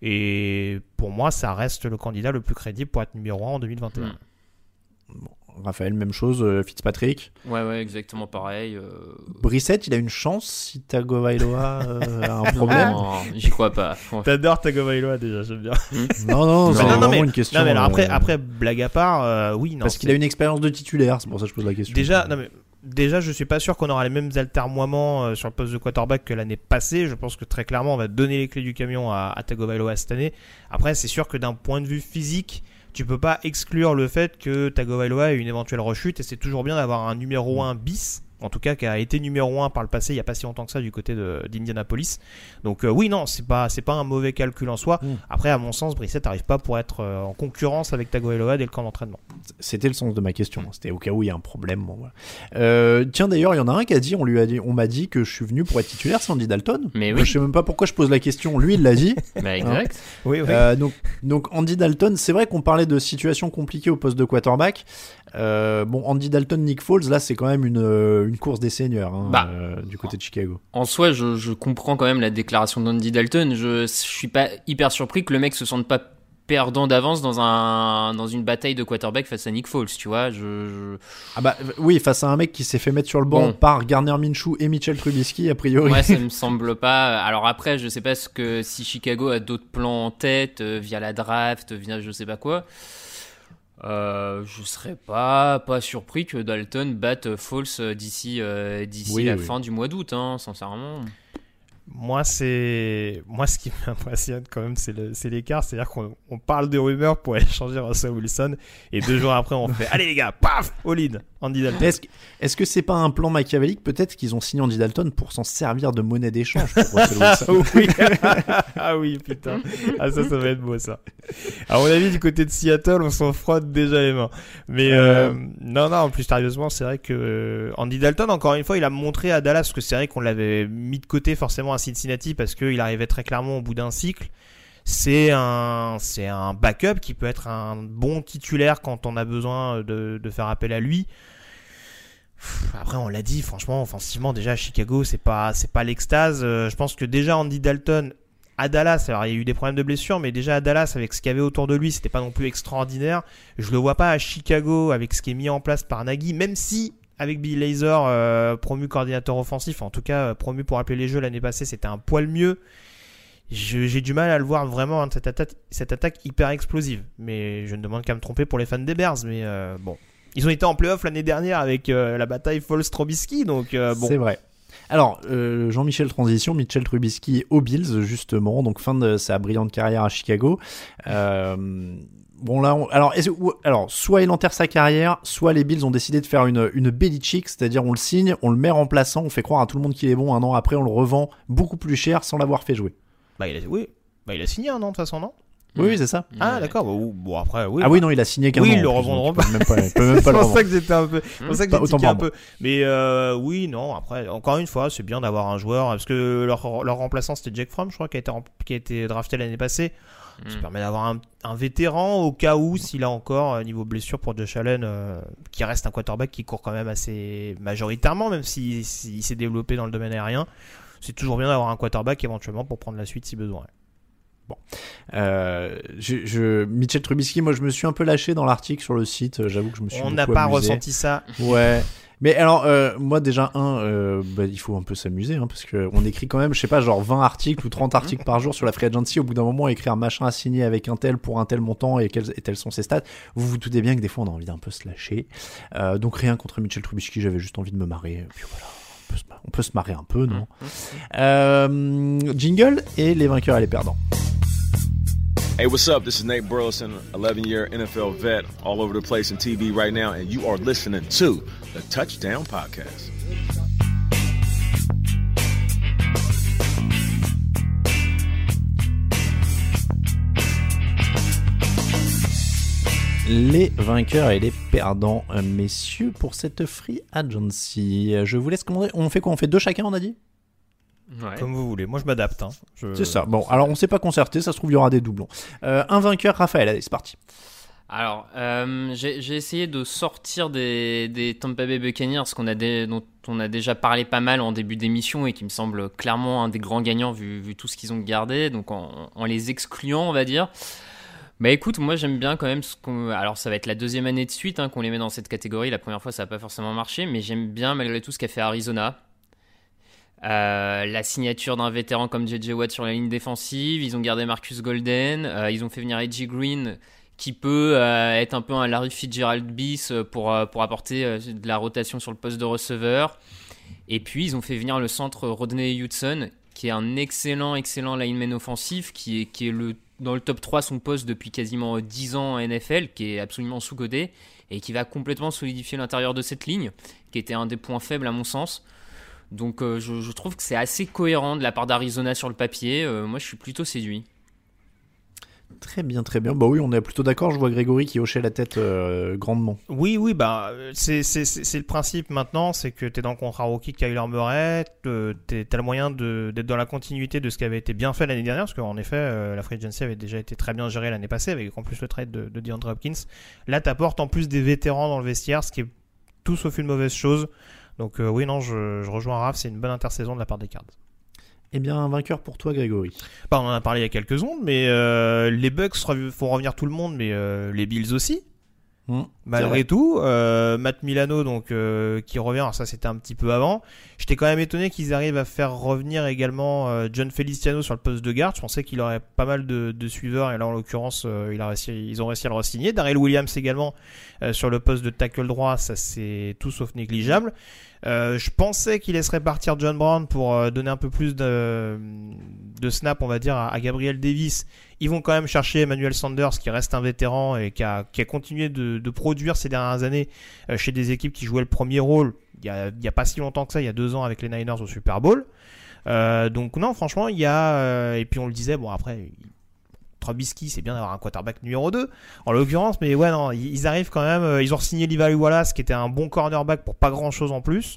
Et pour moi, ça reste le candidat le plus crédible pour être numéro un en deux mille vingt et un. Mm. Bon, Raphaël, même chose. euh, Fitzpatrick. Ouais, ouais, exactement pareil. Euh... Brissett, il a une chance si Tagovailoa euh, a un problème. Non, j'y crois pas. Ouais. T'adores Tagovailoa déjà, j'aime bien. Non, non, c'est non, non, vraiment mais, une question. non, mais alors euh, après, après, blague à part, euh, oui, non. parce c'est... qu'il a une expérience de titulaire, c'est pour ça que je pose la question. Déjà, non, mais, déjà, je suis pas sûr qu'on aura les mêmes altermoiements euh, sur le poste de quarterback que l'année passée. Je pense que très clairement, on va donner les clés du camion à, à Tagovailoa cette année. Après, c'est sûr que d'un point de vue physique, tu peux pas exclure le fait que Tagovailoa ait une éventuelle rechute et c'est toujours bien d'avoir un numéro un bis. En tout cas, qui a été numéro un par le passé il n'y a pas si longtemps que ça du côté de, d'Indianapolis. Donc euh, oui, non, c'est pas, c'est pas un mauvais calcul en soi. Mm. Après, à mon sens, Brissett n'arrive pas pour être euh, en concurrence avec Tagovailoa dès le camp d'entraînement. C'était le sens de ma question. C'était au cas où il y a un problème. Bon, voilà. euh, tiens, d'ailleurs, il y en a un qui a dit, on lui a dit, on m'a dit que je suis venu pour être titulaire, c'est Andy Dalton. Mais Moi, oui. je sais même pas pourquoi je pose la question. Lui, il l'a dit. Bah exact. Hein. Oui, oui. Euh, donc, donc Andy Dalton, c'est vrai qu'on parlait de situation compliquée au poste de quarterback. Euh, bon, Andy Dalton, Nick Foles, là, c'est quand même une, une course des seigneurs hein, bah, euh, du côté de Chicago. En soi, je, je comprends quand même la déclaration d'Andy Dalton. Je, je suis pas hyper surpris que le mec se sente pas perdant d'avance dans un dans une bataille de quarterback face à Nick Foles, tu vois. Je, je... Ah bah oui, face à un mec qui s'est fait mettre sur le banc bon. par Gardner Minshew et Mitchell Trubisky, a priori. Ouais, ça me semble pas. Alors après, je sais pas ce que si Chicago a d'autres plans en tête euh, via la draft, via je sais pas quoi. Euh, je serais pas pas surpris que Dalton batte Foles d'ici euh, d'ici oui, la oui. fin du mois d'août, hein, sincèrement. Moi, c'est moi ce qui m'impressionne quand même, c'est, le... c'est l'écart. C'est-à-dire qu'on on parle de rumeurs pour aller changer Russell Wilson et deux jours après, on fait allez les gars, paf, all-in, Andy Dalton. Est-ce que, est-ce que c'est pas un plan machiavélique ? Peut-être qu'ils ont signé Andy Dalton pour s'en servir de monnaie d'échange pour Russell Wilson. oui. Ah oui, putain. Ah ça, ça va être beau ça. À mon avis, du côté de Seattle, on s'en frotte déjà les mains. Mais euh, non, non. En plus, sérieusement, c'est vrai que euh, Andy Dalton, encore une fois, il a montré à Dallas, parce que c'est vrai qu'on l'avait mis de côté forcément à Cincinnati parce qu'il arrivait très clairement au bout d'un cycle. c'est un, c'est un backup qui peut être un bon titulaire quand on a besoin de, de faire appel à lui. Après, on l'a dit, franchement, offensivement, déjà à Chicago, c'est pas, c'est pas l'extase. Euh, je pense que déjà Andy Dalton à Dallas, alors il y a eu des problèmes de blessure, mais déjà à Dallas, avec ce qu'il y avait autour de lui, c'était pas non plus extraordinaire. Je le vois pas à Chicago avec ce qui est mis en place par Nagy, même si avec Bill Lazor, euh, promu coordinateur offensif, en tout cas promu pour appeler les jeux l'année passée, c'était un poil mieux. Je, j'ai du mal à le voir vraiment, hein, cette attaque, cette attaque hyper explosive. Mais je ne demande qu'à me tromper pour les fans des Bears. Mais euh, bon, ils ont été en playoff l'année dernière avec euh, la bataille Foles-Trubisky, donc euh, bon. C'est vrai. Alors, euh, Jean-Michel transition, Mitchell Trubisky aux Bills justement, donc fin de sa brillante carrière à Chicago. Euh, bon là, on, alors, est-ce, ou, alors, soit il enterre sa carrière, soit les Bills ont décidé de faire une une Belichick, c'est-à-dire on le signe, on le met remplaçant, on fait croire à tout le monde qu'il est bon, un an après on le revend beaucoup plus cher sans l'avoir fait jouer. Bah il a, oui, bah il a signé un an de toute façon, non ? Oui, oui, c'est ça. Ah d'accord, bon, bon après oui. Ah oui, non, il a signé qu'un oui, an. Oui, ils le revendront pas. Même pas, même pas c'est le pour ça que j'étais un peu, c'est pour ça que pas, j'étais un peu. Mais euh, oui, non, après encore une fois, c'est bien d'avoir un joueur parce que leur leur remplaçant c'était Jake Fromm, je crois, qui a été qui a été drafté l'année passée. Mm. Ça permet d'avoir un, un vétéran au cas où s'il a encore niveau blessure pour Josh Allen, euh, qui reste un quarterback qui court quand même assez majoritairement, même s'il si, si s'est développé dans le domaine aérien. C'est toujours bien d'avoir un quarterback éventuellement pour prendre la suite si besoin. Bon, euh, je, je, Mitchell Trubisky, moi je me suis un peu lâché dans l'article sur le site, j'avoue que je me suis on n'a pas amusé. Ressenti ça. Ouais. Mais alors, euh, moi déjà, un, euh, bah, il faut un peu s'amuser, hein, parce qu'on écrit quand même, je sais pas, genre vingt articles ou trente articles par jour sur la free agency. Au bout d'un moment, écrire un machin à signer avec un tel pour un tel montant et, quels, et tels sont ses stats. Vous vous doutez bien que des fois, on a envie d'un peu se lâcher. Euh, donc rien contre Mitchell Trubisky, j'avais juste envie de me marrer. Puis voilà. On peut, se, on peut se marrer un peu, non ? euh, Jingle et les vainqueurs et les perdants. Hey, what's up? This is Nate Burleson, eleven-year N F L vet, all over the place in T V right now, and you are listening to the Touchdown Podcast. Les vainqueurs et les perdants, messieurs, pour cette free agency. Je vous laisse commander. On fait quoi ? On fait deux chacun, on a dit ? Ouais. Comme vous voulez, moi je m'adapte. Hein. Je... C'est ça. Bon, alors on s'est pas concerté, ça se trouve il y aura des doublons. Euh, un vainqueur, Raphaël, allez, c'est parti. Alors, euh, j'ai, j'ai essayé de sortir des, des Tampa Bay Buccaneers qu'on a dé, dont on a déjà parlé pas mal en début d'émission et qui me semble clairement un des grands gagnants vu, vu tout ce qu'ils ont gardé, donc en, en les excluant, on va dire. Bah écoute, moi j'aime bien quand même ce qu'on... Alors ça va être la deuxième année de suite hein, qu'on les met dans cette catégorie. La première fois ça n'a pas forcément marché, mais j'aime bien malgré tout ce qu'a fait Arizona. Euh, la signature d'un vétéran comme J J Watt sur la ligne défensive, ils ont gardé Marcus Golden, euh, ils ont fait venir A J Green qui peut euh, être un peu un Larry Fitzgerald bis pour, euh, pour apporter euh, de la rotation sur le poste de receveur, et puis ils ont fait venir le centre Rodney Hudson qui est un excellent excellent lineman offensif qui est, qui est le, dans le top trois son poste depuis quasiment dix ans en N F L, qui est absolument sous-coté et qui va complètement solidifier l'intérieur de cette ligne qui était un des points faibles à mon sens. Donc euh, je, je trouve que c'est assez cohérent de la part d'Arizona sur le papier. Euh, moi je suis plutôt séduit. Très bien, très bien. Bah oui, on est plutôt d'accord. Je vois Grégory qui hochait la tête euh, grandement. Oui, oui, bah c'est, c'est, c'est, c'est le principe maintenant, c'est que t'es dans le contrat rookie de Kyler Murray, t'as le moyen de, d'être dans la continuité de ce qui avait été bien fait l'année dernière, parce qu'en effet, euh, la free agency avait déjà été très bien gérée l'année passée, avec en plus le trade de, de DeAndre Hopkins. Là, t'apportes en plus des vétérans dans le vestiaire, ce qui est tout sauf une mauvaise chose. Donc euh, oui, non, je, je rejoins Raph, c'est une bonne intersaison de la part des Cards. Eh bien, un vainqueur pour toi, Grégory. Bah, on en a parlé il y a quelques secondes, mais euh, les Bucks font revenir tout le monde, mais euh, les Bills aussi. Mmh, Malgré tout, euh, Matt Milano donc euh, qui revient, alors ça c'était un petit peu avant. J'étais quand même étonné qu'ils arrivent à faire revenir également euh, John Feliciano sur le poste de garde. Je pensais qu'il aurait pas mal de, de suiveurs et là en l'occurrence euh, il a réussi, ils ont réussi à le re-signer. Darrell Williams également euh, sur le poste de tackle droit, ça c'est tout sauf négligeable. Euh, je pensais qu'il laisserait partir John Brown pour euh, donner un peu plus de, de snap, on va dire, à, à Gabriel Davis. Ils vont quand même chercher Emmanuel Sanders, qui reste un vétéran et qui a, qui a continué de, de produire ces dernières années euh, chez des équipes qui jouaient le premier rôle. Il y a, il y a pas si longtemps que ça, il y a deux ans avec les Niners au Super Bowl. Euh, donc non, franchement, il y a... Euh, et puis on le disait, bon après... Trubisky, c'est bien d'avoir un quarterback numéro deux en l'occurrence, mais ouais non, ils arrivent quand même, ils ont signé Levi Wallace qui était un bon cornerback pour pas grand chose en plus,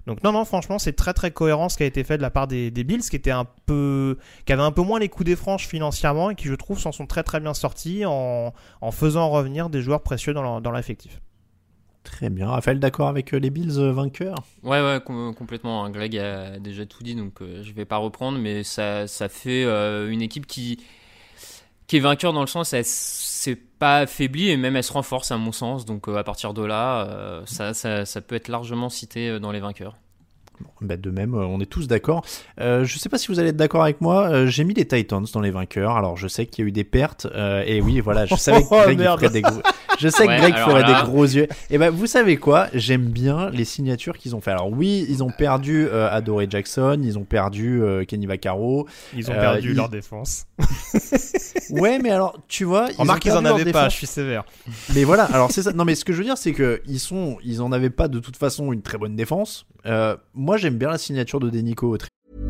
Donc non, non, franchement, c'est très très cohérent ce qui a été fait de la part des, des Bills, qui était un peu, qui avait un peu moins les coups des franches financièrement et qui, je trouve, s'en sont très très bien sortis en, en faisant revenir des joueurs précieux dans leur, dans leur effectif. Très bien. Raphaël, d'accord avec les Bills euh, vainqueurs ? Ouais, ouais, com- complètement. Greg a déjà tout dit, donc euh, je vais pas reprendre, mais ça, ça fait euh, une équipe qui, qui est vainqueur dans le sens, elle s'est pas affaiblie et même elle se renforce à mon sens. Donc euh, à partir de là, euh, ça, ça, ça peut être largement cité dans les vainqueurs. Bon, bah de même, on est tous d'accord. Euh, je sais pas si vous allez être d'accord avec moi. Euh, j'ai mis les Titans dans les vainqueurs. Alors je sais qu'il y a eu des pertes. Euh, et oui, voilà, je savais que Greg oh, ferait des gros. Je sais ouais, que Greg ferait là... des gros yeux. Et ben, vous savez quoi ? J'aime bien les signatures qu'ils ont fait. Alors oui, ils ont perdu euh, Adoree Jackson, ils ont perdu euh, Kenny Vaccaro. Ils ont euh, perdu ils... leur défense. Ouais, mais alors tu vois, ils remarque qu'ils en avaient pas. Je suis sévère. Mais voilà. Alors c'est ça. Non, mais ce que je veux dire, c'est que ils sont, ils en avaient pas de toute façon une très bonne défense. Euh, moi, j'aime bien la signature de Denico Autry.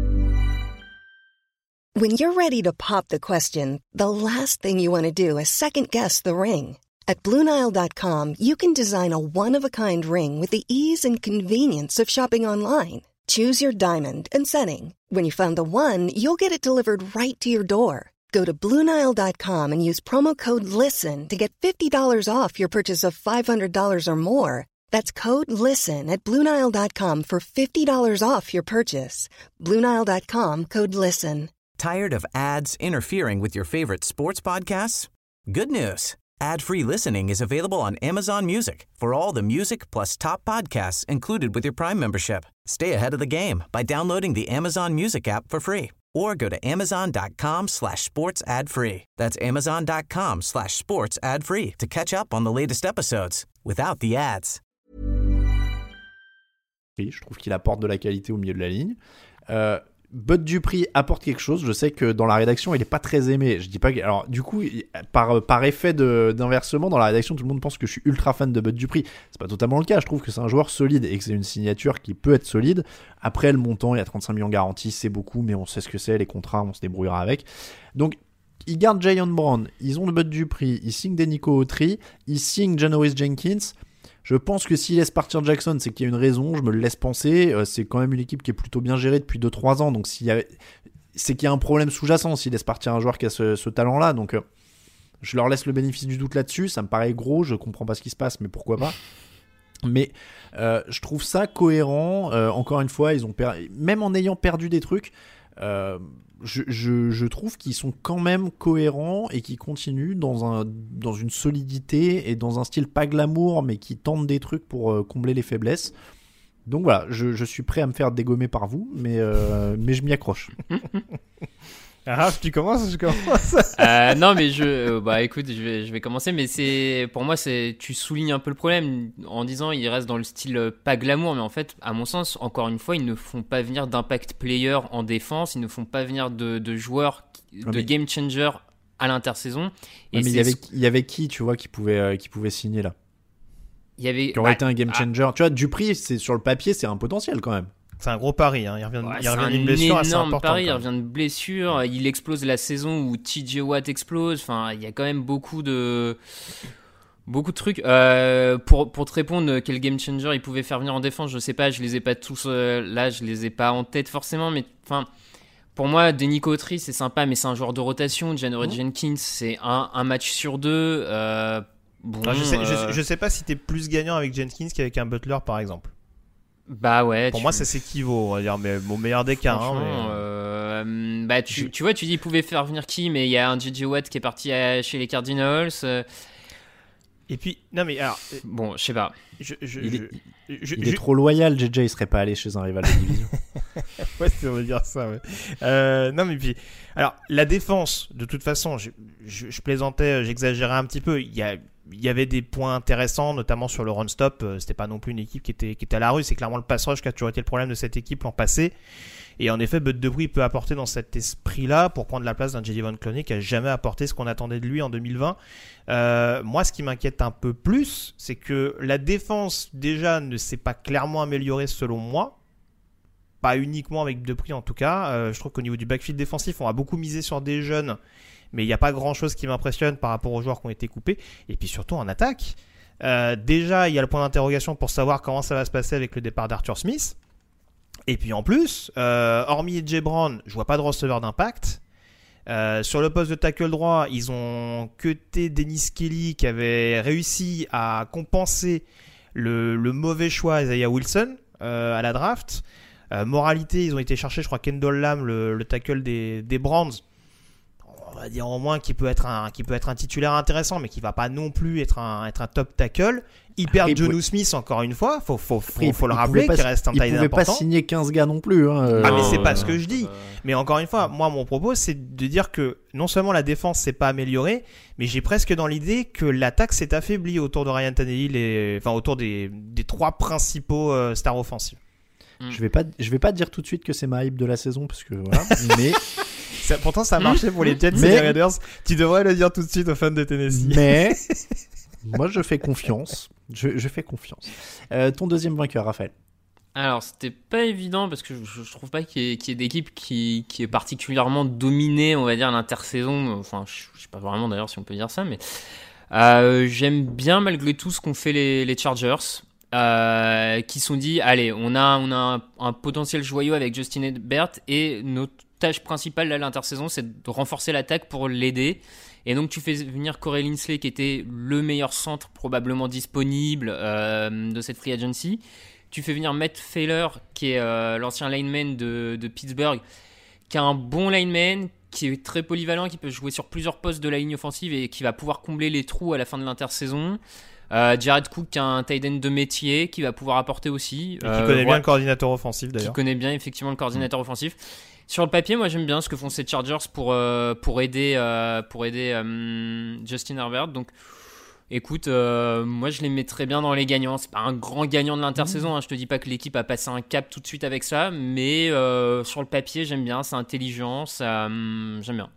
When you're ready to pop the question, the last thing you want to do is second-guess the ring. At Blue Nile dot com, you can design a one-of-a-kind ring with the ease and convenience of shopping online. Choose your diamond and setting. When you find the one, you'll get it delivered right to your door. Go to Blue Nile dot com and use promo code LISTEN to get fifty dollars off your purchase of five hundred dollars or more. That's code LISTEN at Blue Nile dot com for fifty dollars off your purchase. Blue Nile dot com, code LISTEN. Tired of ads interfering with your favorite sports podcasts? Good news. Ad-free listening is available on Amazon Music for all the music plus top podcasts included with your Prime membership. Stay ahead of the game by downloading the Amazon Music app for free or go to amazon.com slash sports ad free. That's amazon.com slash sports ad free to catch up on the latest episodes without the ads. Je trouve qu'il apporte de la qualité au milieu de la ligne. Euh, Bud Dupree apporte quelque chose. Je sais que dans la rédaction, il est pas très aimé. Je dis pas que... Alors, du coup, par, par effet de, d'inversement, dans la rédaction, tout le monde pense que je suis ultra fan de Bud Dupree. C'est pas totalement le cas. Je trouve que c'est un joueur solide et que c'est une signature qui peut être solide. Après, le montant, il y a trente-cinq millions garantis, c'est beaucoup, mais on sait ce que c'est. Les contrats, on se débrouillera avec. Donc, ils gardent Jayon Brown. Ils ont le Bud Dupree. Ils signent Denico Autry. Ils signent Janoris Jenkins. Je pense que s'il laisse partir Jackson, c'est qu'il y a une raison, je me le laisse penser. Euh, c'est quand même une équipe qui est plutôt bien gérée depuis deux trois ans, donc s'il y a... c'est qu'il y a un problème sous-jacent s'il laisse partir un joueur qui a ce, ce talent-là. Donc euh, je leur laisse le bénéfice du doute là-dessus. Ça me paraît gros, je comprends pas ce qui se passe, mais pourquoi pas. Mais euh, je trouve ça cohérent. Euh, encore une fois, ils ont per... même en ayant perdu des trucs, euh, je, je, je trouve qu'ils sont quand même cohérents et qu'ils continuent dans, un, dans une solidité et dans un style pas glamour, mais qui tentent des trucs pour euh, combler les faiblesses. Donc voilà, je, je suis prêt à me faire dégommer par vous, mais, euh, mais je m'y accroche. Ah, tu commences, je commence. euh, non, mais je, euh, bah écoute, je vais, je vais commencer, mais c'est, pour moi, c'est, tu soulignes un peu le problème en disant il reste dans le style euh, pas glamour, mais en fait, à mon sens, encore une fois, ils ne font pas venir d'impact player en défense, ils ne font pas venir de, de joueurs, de mais... game changer à l'intersaison. Et mais il y avait, il y avait qui, tu vois, qui pouvait, euh, qui pouvait signer là? Il y avait. Qui aurait bah, été un game changer. Ah, tu vois, Dupree, c'est sur le papier, c'est un potentiel quand même. C'est un gros pari, hein. il revient, ouais, il revient d'une blessure assez importante. C'est un énorme pari, il revient de blessure, il explose la saison où T J Watt explose, enfin il y a quand même beaucoup de beaucoup de trucs. Euh, pour, pour te répondre, quel game changer il pouvait faire venir en défense, je sais pas, je les ai pas tous euh, là, je les ai pas en tête forcément, mais enfin pour moi, Denico Autry c'est sympa, mais c'est un joueur de rotation. Janoris mmh. Jenkins c'est un, un match sur deux. Euh, bon, ah, je, sais, euh... je, je sais pas si t'es plus gagnant avec Jenkins qu'avec un Butler par exemple. Bah ouais. Pour tu... moi, ça s'équivaut, on va dire, mais au meilleur des cas. Hein, mais... euh, bah tu, je... tu vois, tu dis il pouvait faire venir qui, mais il y a un J J Watt qui est parti à, chez les Cardinals. Euh... Et puis, non mais alors, bon, je sais pas. Je, je, il est, je, je, il je... est trop loyal, J J, il serait pas allé chez un rival de division. Ouais, on va dire ça. Ouais. Euh, non mais puis, alors la défense, de toute façon, je, je, je plaisantais, j'exagérais un petit peu. Il y a Il y avait des points intéressants, notamment sur le run-stop. C'était pas non plus une équipe qui était, qui était à la rue. C'est clairement le pass rush qui a toujours été le problème de cette équipe l'an passé. Et en effet, Bud Dupree peut apporter dans cet esprit-là pour prendre la place d'un J D Von Clowney qui a jamais apporté ce qu'on attendait de lui en deux mille vingt. Euh, moi, ce qui m'inquiète un peu plus, c'est que la défense, déjà, ne s'est pas clairement améliorée selon moi. Pas uniquement avec Dupree, en tout cas. Euh, je trouve qu'au niveau du backfield défensif, on a beaucoup misé sur des jeunes. Mais il n'y a pas grand-chose qui m'impressionne par rapport aux joueurs qui ont été coupés. Et puis surtout en attaque. Euh, déjà, il y a le point d'interrogation pour savoir comment ça va se passer avec le départ d'Arthur Smith. Et puis en plus, euh, hormis A J Brown, je vois pas de receveur d'impact. Euh, sur le poste de tackle droit, ils ont cuté Dennis Kelly qui avait réussi à compenser le, le mauvais choix Isaiah Wilson euh, à la draft. Euh, moralité, ils ont été chercher, je crois, Kendall Lamb, le, le tackle des, des Browns. On va dire au moins qu'il peut être un, qu'il peut être un titulaire intéressant, mais qui va pas non plus être un, être un top tackle. Ils perdent Jonnu Smith encore une fois, faut, faut, faut, faut, faut le rappeler qu'il reste un tight end important. Ils pouvaient pas signer quinze gars non plus. Hein. Ah Non, mais c'est euh, pas ce que je dis. Mais encore une fois, moi mon propos c'est de dire que non seulement la défense s'est pas améliorée, mais j'ai presque dans l'idée que l'attaque s'est affaiblie autour de Ryan Tannehill et enfin autour des, des trois principaux euh, stars offensives. Je vais pas, je vais pas dire tout de suite que c'est ma hype de la saison parce que voilà, mais ça, pourtant ça a marché pour les Jets et les Raiders. Tu devrais le dire tout de suite aux fans de Tennessee. Mais moi je fais confiance. Je, je fais confiance. Euh, ton deuxième vainqueur, Raphaël. Alors, c'était pas évident parce que je, je trouve pas qu'il y ait, qu'il y ait d'équipe qui, qui est particulièrement dominée, on va dire, l'intersaison. Enfin, je, je sais pas vraiment d'ailleurs si on peut dire ça, mais euh, j'aime bien malgré tout ce qu'ont fait les, les Chargers, euh, qui se sont dit, allez, on a, on a un, un potentiel joyau avec Justin Herbert et notre tâche principale à l'intersaison, c'est de renforcer l'attaque pour l'aider. Et donc tu fais venir Corey Linsley qui était le meilleur centre probablement disponible euh, de cette free agency. Tu fais venir Matt Failer qui est euh, l'ancien lineman de, de Pittsburgh, qui a un bon lineman, qui est très polyvalent, qui peut jouer sur plusieurs postes de la ligne offensive et qui va pouvoir combler les trous à la fin de l'intersaison. Euh, Jared Cook qui a un tight end de métier qui va pouvoir apporter aussi. Et qui euh, connaît ouais, bien le coordinateur offensif d'ailleurs. Qui connaît bien effectivement le coordinateur mmh. offensif. Sur le papier, moi j'aime bien ce que font ces Chargers pour, euh, pour aider, euh, pour aider euh, Justin Herbert. Donc écoute, euh, moi je les mettrais bien dans les gagnants. C'est pas un grand gagnant de l'intersaison, hein. Je te dis pas que l'équipe a passé un cap tout de suite avec ça, mais euh, sur le papier j'aime bien, c'est intelligent, ça, hum, j'aime bien.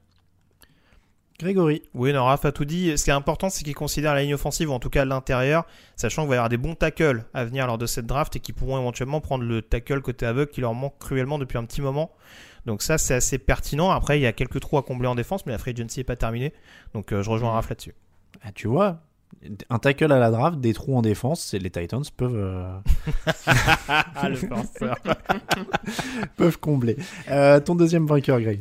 Grégory. Oui, non, Raph a tout dit. Ce qui est important, c'est qu'ils considèrent la ligne offensive, ou en tout cas l'intérieur, sachant qu'il va y avoir des bons tackles à venir lors de cette draft et qui pourront éventuellement prendre le tackle côté aveugle qui leur manque cruellement depuis un petit moment. Donc ça, c'est assez pertinent. Après, il y a quelques trous à combler en défense, mais la free agency n'est pas terminée. Donc euh, je rejoins Raph là-dessus. Ah, tu vois, un tackle à la draft, des trous en défense, c'est les Titans peuvent euh... ah, le penseur. peuvent combler. Euh, ton deuxième vainqueur, Greg.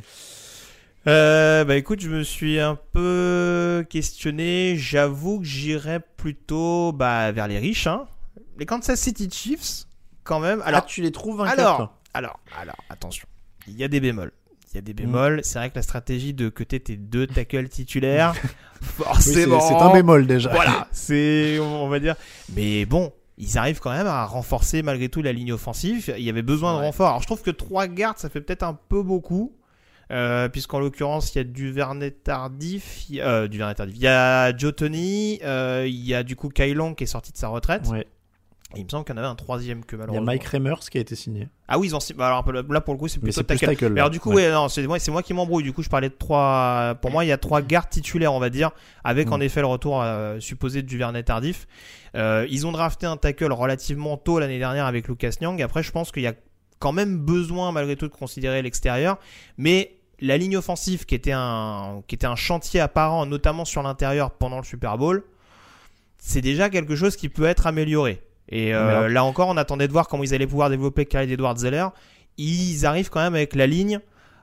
Euh, bah écoute, je me suis un peu questionné. J'avoue que j'irais plutôt bah, vers les riches, hein. Les Kansas City Chiefs, quand même. Alors, ah, tu les trouves vainqueurs, alors, toi. alors, alors, attention. Il y a des bémols. Il y a des bémols. Mmh. C'est vrai que la stratégie de cuter tes deux tackles titulaires, forcément. Oui, c'est, c'est un bémol déjà. Voilà, c'est, on va dire. Mais bon, ils arrivent quand même à renforcer malgré tout la ligne offensive. Il y avait besoin ouais. de renfort. Alors je trouve que trois gardes, ça fait peut-être un peu beaucoup. Euh, puisqu'en l'occurrence il y a Duvernay Tardif, il y a, euh, Duvernay Tardif, il y a Joe Tony, euh, il y a du coup Kyle Long qui est sorti de sa retraite. Ouais. Et il me semble qu'il y en avait un troisième que malheureusement. Il y a Mike Remers qui a été signé. Ah oui, ils ont signé. Bah alors là pour le coup c'est plutôt c'est tackle. tackle Mais alors du coup ouais, ouais non, c'est moi, c'est moi qui m'embrouille. Du coup je parlais de trois. Pour moi il y a trois gardes titulaires on va dire, avec mmh. en effet le retour euh, supposé de Duvernay Tardif. Euh, ils ont drafté un tackle relativement tôt l'année dernière avec Lucas Niang. Après je pense qu'il y a quand même besoin malgré tout de considérer l'extérieur, mais la ligne offensive qui était un qui était un chantier apparent notamment sur l'intérieur pendant le Super Bowl, c'est déjà quelque chose qui peut être amélioré. Et euh, là encore, on attendait de voir comment ils allaient pouvoir développer Clyde Edwards-Helaire. Ils arrivent quand même avec la ligne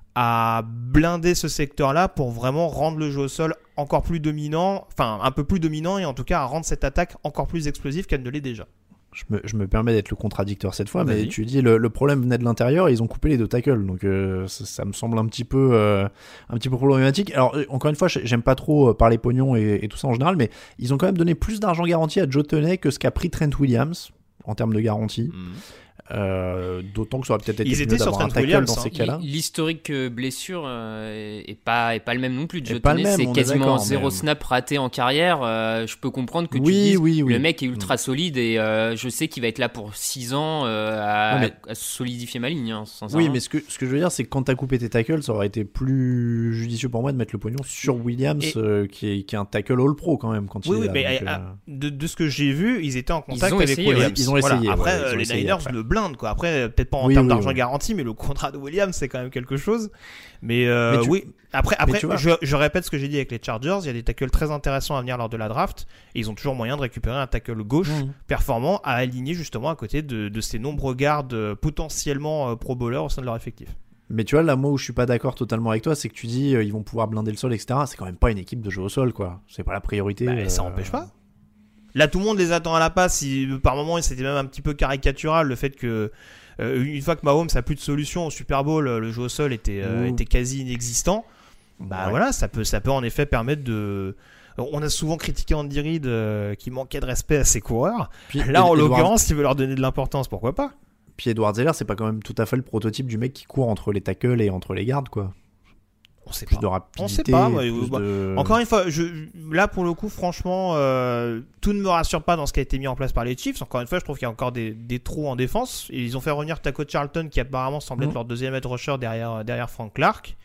à blinder ce secteur-là pour vraiment rendre le jeu au sol encore plus dominant, enfin un peu plus dominant et en tout cas à rendre cette attaque encore plus explosive qu'elle ne l'est déjà. Je me, je me permets d'être le contradicteur cette fois, Vas-y. mais tu dis le, le problème venait de l'intérieur et ils ont coupé les deux tackles, donc euh, ça, ça me semble un petit peu euh, un petit peu problématique. Alors encore une fois, j'aime pas trop parler pognon et, et tout ça en général, mais ils ont quand même donné plus d'argent garanti à Joe Tony que ce qu'a pris Trent Williams en termes de garantie. Mmh. Euh, d'autant que ça aurait peut-être été ils mieux étaient d'avoir sur un Trent tackle Williams, dans hein. ces cas-là. L'historique blessure euh, est pas est pas le même non plus. Joe pas Tony, le même, c'est on est quasiment d'accord, zéro mais... snap raté en carrière. Euh, je peux comprendre que tu oui, dises oui, oui. le mec est ultra solide et euh, je sais qu'il va être là pour six ans euh, à, non, mais... à solidifier ma ligne. Hein, oui, mais ce que ce que je veux dire, c'est que quand t'as coupé tes tackles, ça aurait été plus judicieux pour moi de mettre le pognon sur Williams, et... euh, qui est qui est un tackle all pro quand même quand oui, il oui, est mais là, donc, à, euh... de de ce que j'ai vu, ils étaient en contact ils avec essayé, Williams. Ouais, ils ont essayé. Voilà. Après, ouais, euh, ont les essayé Niners après. ne blinde quoi. Après peut-être pas en oui, termes oui, d'argent oui. garanti, mais le contrat de Williams c'est quand même quelque chose. Mais, euh, mais tu... oui. Après, après, tu vois, je, je répète ce que j'ai dit avec les Chargers. Il y a des tackles très intéressants à venir lors de la draft. Et ils ont toujours moyen de récupérer un tackle gauche mmh. performant à aligner justement à côté de, de ces nombreux gardes potentiellement euh, pro bowlers au sein de leur effectif. Mais tu vois, là, moi où je suis pas d'accord totalement avec toi, c'est que tu dis euh, ils vont pouvoir blinder le sol, et cetera. C'est quand même pas une équipe de jeu au sol, quoi. C'est pas la priorité. Bah, euh... Ça empêche pas. Là, tout le monde les attend à la passe. Il, par moment, c'était même un petit peu caricatural le fait que euh, une fois que Mahomes a plus de solution au Super Bowl, le jeu au sol était, euh, était quasi inexistant. Bah ouais. Voilà, ça peut, ça peut en effet permettre de. On a souvent critiqué Andy Reid euh, qui manquait de respect à ses coureurs. Puis, là, en Edward... l'occurrence, il veut leur donner de l'importance, pourquoi pas. Puis Edward Zeller, c'est pas quand même tout à fait le prototype du mec qui court entre les tackles et entre les gardes, quoi. On sait plus pas. De rapidité, on sait pas. Bah, bah, de... Encore une fois, je, là pour le coup, franchement, euh, tout ne me rassure pas dans ce qui a été mis en place par les Chiefs. Encore une fois, je trouve qu'il y a encore des, des trous en défense. Et ils ont fait revenir Taco Charlton, qui apparemment semble mmh. être leur deuxième edge rusher derrière derrière Frank Clark.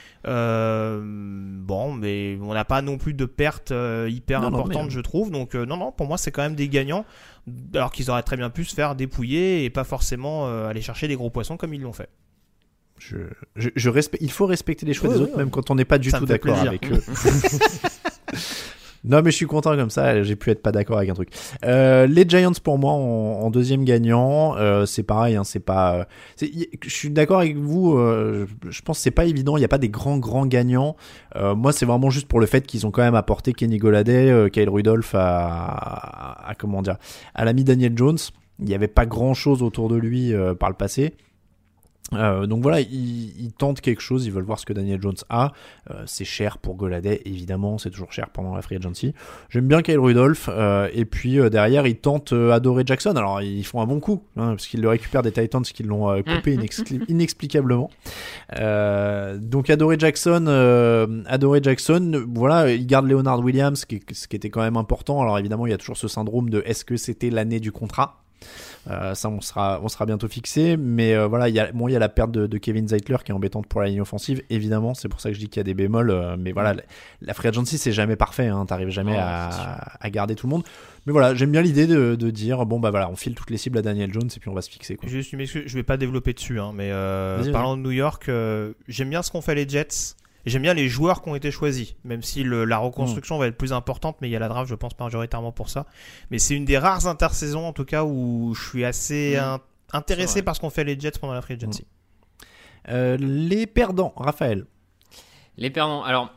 Euh, bon, mais on n'a pas non plus de pertes euh, hyper non, importantes, non, mais... je trouve. Donc euh, non, non, pour moi, c'est quand même des gagnants. Alors qu'ils auraient très bien pu se faire dépouiller et pas forcément euh, aller chercher des gros poissons comme ils l'ont fait. Je, je, je respecte, il faut respecter les choix ouais, des ouais, autres, ouais. même quand on n'est pas du ça tout d'accord plaisir. avec eux. Non, mais je suis content comme ça, j'ai pu être pas d'accord avec un truc. Euh, les Giants, pour moi, en, en deuxième gagnant, euh, c'est pareil, hein, c'est pas. C'est, je suis d'accord avec vous, euh, je, je pense que c'est pas évident, il n'y a pas des grands, grands gagnants. Euh, moi, c'est vraiment juste pour le fait qu'ils ont quand même apporté Kenny Golladay, euh, Kyle Rudolph à, à, à, comment dire, à l'ami Daniel Jones. Il n'y avait pas grand chose autour de lui euh, par le passé. Euh, donc voilà, ils, ils tentent quelque chose, ils veulent voir ce que Daniel Jones a. Euh, c'est cher pour Golladay, évidemment, c'est toujours cher pendant la free agency. J'aime bien Kyle Rudolph, euh, et puis euh, derrière ils tentent euh, Adoree Jackson. Alors ils font un bon coup, hein, parce qu'ils le récupèrent des Titans qui l'ont euh, coupé inexpli- inexplicablement. Euh, donc Adoree Jackson, euh, Adoree Jackson, voilà, ils gardent Leonard Williams, qui, ce qui était quand même important. Alors évidemment, il y a toujours ce syndrome de est-ce que c'était l'année du contrat? Euh, ça on sera on sera bientôt fixé, mais euh, voilà, il y a bon il y a la perte de, de Kevin Zeitler qui est embêtante pour la ligne offensive, évidemment, c'est pour ça que je dis qu'il y a des bémols, euh, mais voilà, la, la free agency c'est jamais parfait, hein, t'arrives jamais oh, à, à garder tout le monde, mais voilà, j'aime bien l'idée de, de dire bon bah voilà, on file toutes les cibles à Daniel Jones et puis on va se fixer, quoi. Juste une excuse, je vais pas développer dessus, hein, mais euh, vas-y, parlant vas-y. de New York, euh, j'aime bien ce qu'ont fait les Jets. J'aime bien les joueurs qui ont été choisis, même si le, la reconstruction mmh. va être plus importante, mais il y a la draft, je pense, majoritairement pour ça. Mais c'est une des rares intersaisons, en tout cas, où je suis assez mmh. in- intéressé par ce qu'ont fait les Jets pendant la free agency. Mmh. Euh, les perdants, Raphaël. Les perdants, alors,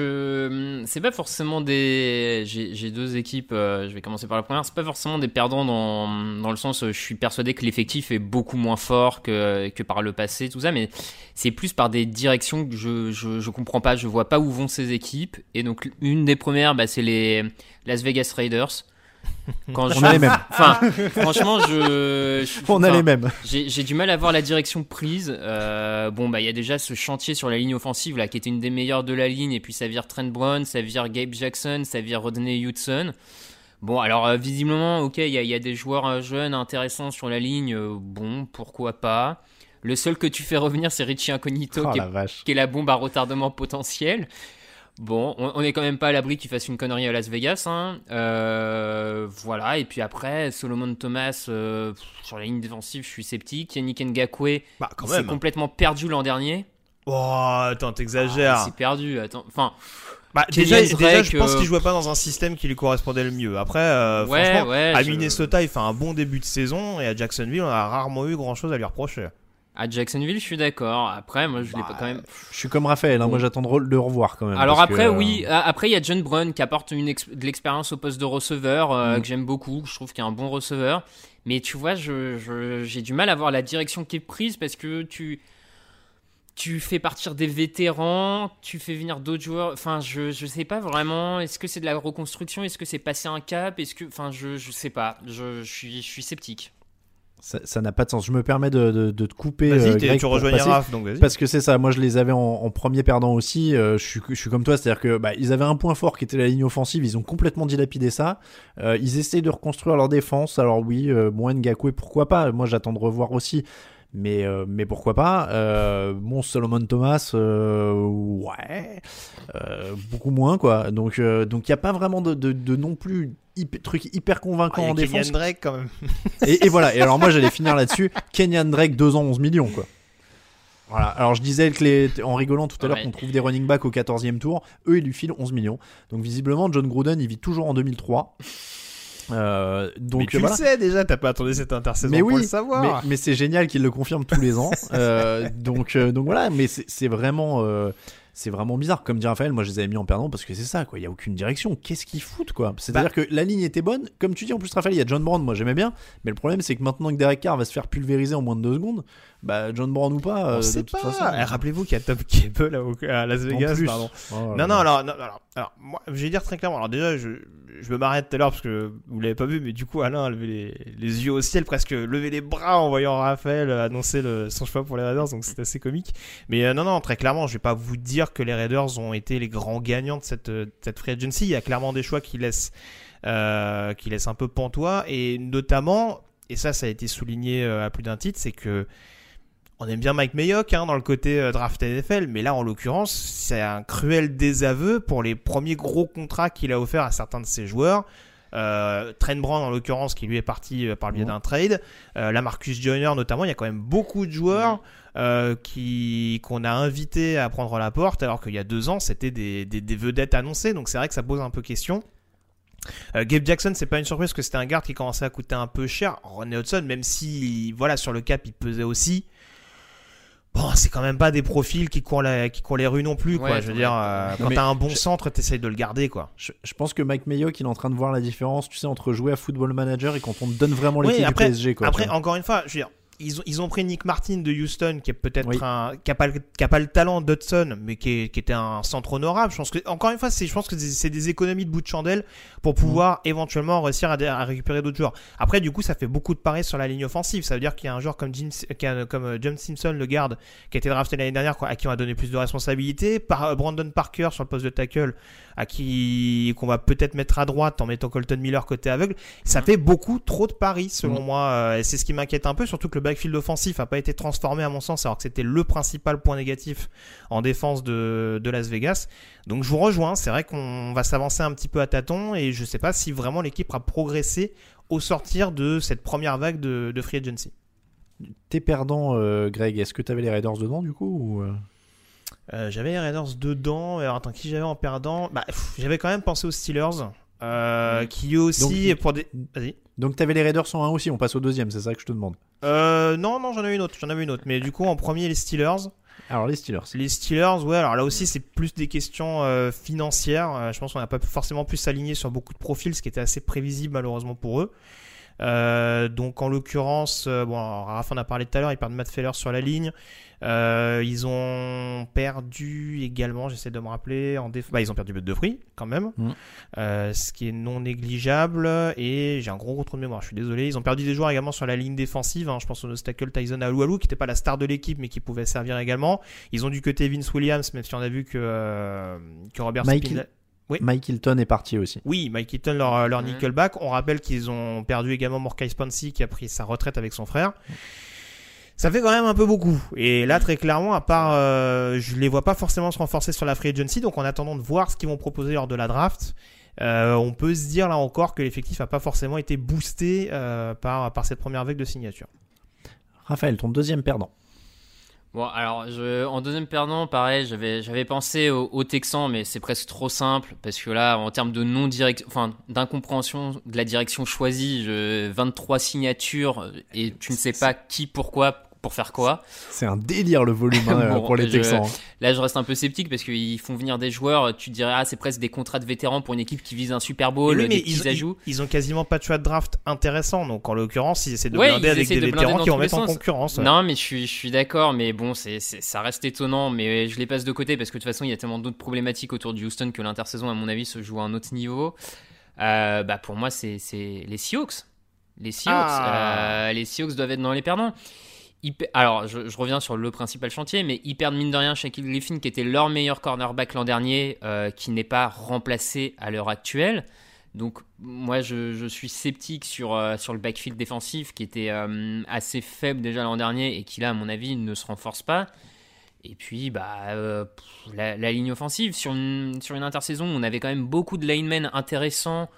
je... c'est pas forcément des... J'ai, j'ai deux équipes, euh, je vais commencer par la première, c'est pas forcément des perdants dans, dans le sens, je suis persuadé que l'effectif est beaucoup moins fort que, que par le passé, tout ça, mais c'est plus par des directions que je, je, je comprends pas, je vois pas où vont ces équipes, et donc une des premières, bah, c'est les Las Vegas Raiders. Quand je... On a les mêmes. Enfin, franchement, je. je On enfin, a les mêmes. J'ai, j'ai du mal à voir la direction prise. Euh, bon, bah, il y a déjà ce chantier sur la ligne offensive là, qui était une des meilleures de la ligne, et puis ça vire Trent Brown, ça vire Gabe Jackson, ça vire Rodney Hudson. Bon, alors euh, visiblement, ok, il y, y a des joueurs euh, jeunes intéressants sur la ligne. Euh, bon, pourquoi pas. Le seul que tu fais revenir, c'est Richie Incognito, oh, qui, est, qui est la bombe à retardement potentiel. Bon, on n'est quand même pas à l'abri qu'il fasse une connerie à Las Vegas, hein. Euh, voilà, et puis après, Solomon Thomas, euh, sur la ligne défensive, je suis sceptique. Yannick Ngakoue, bah, quand il même. s'est complètement perdu l'an dernier. Oh, attends, t'exagères. Ah, il s'est perdu, attends. Enfin, bah, déjà, déjà je pense qu'il jouait pas dans un système qui lui correspondait le mieux. Après, euh, ouais, franchement, ouais, à je... Minnesota, il fait un bon début de saison, et à Jacksonville, on a rarement eu grand chose à lui reprocher. À Jacksonville, je suis d'accord. Après, moi, je bah, l'ai pas quand même. Je suis comme Raphaël, hein. Bon. Moi, j'attends de le revoir quand même. Alors après, que, oui. Euh... Après, il y a John Brown qui apporte une ex... de l'expérience au poste de receveur euh, mm. que j'aime beaucoup. Je trouve qu'il est un bon receveur. Mais tu vois, je, je, j'ai du mal à voir la direction qui est prise parce que tu, tu fais partir des vétérans, tu fais venir d'autres joueurs. Enfin, je, je sais pas vraiment. Est-ce que c'est de la reconstruction ? Est-ce que c'est passer un cap ? Est-ce que, enfin, je, je sais pas. Je, je suis, je suis sceptique. Ça, ça n'a pas de sens. Je me permets de, de, de te couper. Vas-y, euh, Greg, tu rejoignes Raph, donc vas-y. Parce que c'est ça. Moi, je les avais en, en premier perdant aussi. Euh, je suis, je suis comme toi, c'est-à-dire que bah, ils avaient un point fort qui était la ligne offensive. Ils ont complètement dilapidé ça. Euh, ils essayent de reconstruire leur défense. Alors oui, euh, moi Ngakoue, pourquoi pas. Moi, j'attends de revoir aussi. Mais, euh, mais pourquoi pas. Euh, bon, Solomon Thomas, euh, ouais, euh, beaucoup moins quoi. Donc, euh, donc il y a pas vraiment de, de, de non plus hyper, truc hyper convaincant ah, en défense. Kenyan Drake quand même. et, et voilà. Et alors moi j'allais finir là-dessus. Kenyan Drake deux ans onze millions quoi. Voilà. Alors je disais que les, en rigolant tout à l'heure ouais. qu'on trouve des running backs au quatorzième tour. Eux ils lui filent onze millions. Donc visiblement John Gruden il vit toujours en deux mille trois. Euh, donc mais tu voilà. le sais déjà, t'as pas attendu cette intersaison mais pour oui, le savoir. Mais, mais c'est génial qu'il le confirme tous les ans. euh, donc, euh, donc voilà, mais c'est, c'est vraiment, euh, c'est vraiment bizarre. Comme dit Raphaël, moi je les avais mis en perdant parce que c'est ça, quoi. Il y a aucune direction. Qu'est-ce qu'ils foutent, quoi. C'est-à-dire bah, que la ligne était bonne. Comme tu dis en plus, Raphaël, il y a John Brown. Moi j'aimais bien, mais le problème c'est que maintenant que Derek Carr va se faire pulvériser en moins de deux secondes, bah John Brown ou pas, euh, on sait de toute pas. façon. Eh, rappelez-vous qu'il y a Tom Cable à, à Las Vegas, pardon. Oh, non, là, non, là. alors, non, alors, alors, moi, je vais dire très clairement. Alors déjà, je, je me m'arrête tout à l'heure parce que vous l'avez pas vu, mais du coup, Alain a levé les, les yeux au ciel, presque levé les bras en voyant Raphaël annoncer le, son choix pour les Raiders, donc c'est assez comique. Mais euh, non, non, très clairement, je vais pas vous dire que les Raiders ont été les grands gagnants de cette, de cette free agency. Il y a clairement des choix qui laissent, euh, qui laissent un peu pantois, et notamment, et ça, ça a été souligné euh, à plus d'un titre, c'est que on aime bien Mike Mayock hein, dans le côté euh, draft N F L, mais là en l'occurrence c'est un cruel désaveu pour les premiers gros contrats qu'il a offert à certains de ses joueurs. Euh, Trent Brown en l'occurrence qui lui est parti euh, par le biais mmh. d'un trade, euh, Lamarcus Joyner notamment. Il y a quand même beaucoup de joueurs euh, qui qu'on a invités à prendre la porte alors qu'il y a deux ans c'était des, des, des vedettes annoncées, donc c'est vrai que ça pose un peu question. Euh, Gabe Jackson, c'est pas une surprise parce que c'était un garde qui commençait à coûter un peu cher. Ronnie Hudson, même si voilà sur le cap il pesait aussi. Bon, c'est quand même pas des profils qui courent, la, qui courent les rues non plus, quoi. Ouais, je veux dire, euh, quand t'as un bon je... centre, t'essayes de le garder, quoi. Je, je pense que Mike Mayock, il est en train de voir la différence, tu sais, entre jouer à Football Manager et quand on te donne vraiment l'équipe oui, après, du P S G, quoi. Après, encore une fois, je veux dire, ils ont, ils ont pris Nick Martin de Houston, qui est peut-être oui. un, qui a pas, qui a pas le talent d'Hudson, mais qui, est, qui était un centre honorable. Je pense que, encore une fois, c'est, je pense que c'est des économies de bout de chandelle pour pouvoir mmh. éventuellement réussir à, à récupérer d'autres joueurs. Après, du coup, ça fait beaucoup de paris sur la ligne offensive. Ça veut dire qu'il y a un joueur comme Jim, comme John Simpson, le garde, qui a été drafté l'année dernière, quoi, à qui on a donné plus de responsabilités. Par Brandon Parker sur le poste de tackle, à qui, qu'on va peut-être mettre à droite en mettant Colton Miller côté aveugle. Ça mmh. fait beaucoup trop de paris, selon mmh. moi. Et c'est ce qui m'inquiète un peu, surtout que le backfield offensif a pas été transformé à mon sens, alors que c'était le principal point négatif en défense de, de Las Vegas. Donc je vous rejoins, c'est vrai qu'on va s'avancer un petit peu à tâtons et je sais pas si vraiment l'équipe a progressé au sortir de cette première vague de, de free agency. T'es perdant, euh, Greg, est-ce que t'avais les Raiders dedans du coup ou euh... Euh, J'avais les Raiders dedans, alors attends, qui j'avais en perdant bah, pff, j'avais quand même pensé aux Steelers, euh, qui eux aussi, donc, pour des... Vas-y. Donc t'avais les Raiders en un aussi, on passe au deuxième, c'est ça que je te demande. Euh, non, non, j'en avais une autre, j'en avais une autre. Mais du coup, en premier, les Steelers. Alors les Steelers. Les Steelers, ouais. Alors là aussi, c'est plus des questions euh, financières. Euh, je pense qu'on n'a pas forcément pu s'aligner sur beaucoup de profils, ce qui était assez prévisible malheureusement pour eux. Euh, donc en l'occurrence, euh, bon, Raph en a parlé tout à l'heure, ils perdent Matt Feller sur la ligne. Euh, ils ont perdu également, j'essaie de me rappeler, en déf... bah, ils ont perdu Bud Dupree quand même, mmh. euh, ce qui est non négligeable. Et j'ai un gros gros trou de mémoire, je suis désolé. Ils ont perdu des joueurs également sur la ligne défensive, hein. Je pense au Nostacle Tyson Alualu qui n'était pas la star de l'équipe mais qui pouvait servir également. Ils ont dû cutter Vince Williams, même si on a vu que, euh, que Robert Mike... Spindler... Oui. Mike Hilton est parti aussi. Oui, Mike Hilton, leur, leur nickelback. On rappelle qu'ils ont perdu également Maurkice Pouncey qui a pris sa retraite avec son frère. Ça fait quand même un peu beaucoup. Et là, très clairement, à part, euh, je les vois pas forcément se renforcer sur la free agency. Donc, en attendant de voir ce qu'ils vont proposer lors de la draft, euh, on peut se dire là encore que l'effectif a pas forcément été boosté euh, par, par cette première vague de signature. Raphaël, ton deuxième perdant. Bon, alors, je, en deuxième perdant, pareil, j'avais, j'avais pensé aux au Texans, mais c'est presque trop simple, parce que là, en termes de non-direction, enfin, d'incompréhension de la direction choisie, je, vingt-trois signatures, et tu ne sais pas qui, pourquoi, pour faire quoi. C'est un délire le volume hein, bon, pour les je, Texans. Là, je reste un peu sceptique, parce qu'ils font venir des joueurs, tu te dirais, ah, c'est presque des contrats de vétérans pour une équipe qui vise un Super Bowl, oui, des petits ils, ajouts. Ils, ils ont quasiment pas de choix de draft intéressant, donc en l'occurrence, ils essaient de ouais, blinder avec des de vétérans qui vont mettre en concurrence. Ouais. Non, mais je suis, je suis d'accord, mais bon, c'est, c'est, ça reste étonnant, mais je les passe de côté, parce que de toute façon, il y a tellement d'autres problématiques autour du Houston que l'intersaison, à mon avis, se joue à un autre niveau. Euh, bah, pour moi, c'est, c'est les Seahawks. Les Seahawks, ah. euh, les Seahawks doivent être dans les perdants. Alors, je, je reviens sur le principal chantier, mais ils perdent mine de rien Shaquille Griffin, qui était leur meilleur cornerback l'an dernier, euh, qui n'est pas remplacé à l'heure actuelle. Donc, moi, je, je suis sceptique sur, euh, sur le backfield défensif, qui était euh, assez faible déjà l'an dernier, et qui là, à mon avis, ne se renforce pas. Et puis, bah, euh, la, la ligne offensive, sur une, sur une intersaison, on avait quand même beaucoup de linemen intéressants.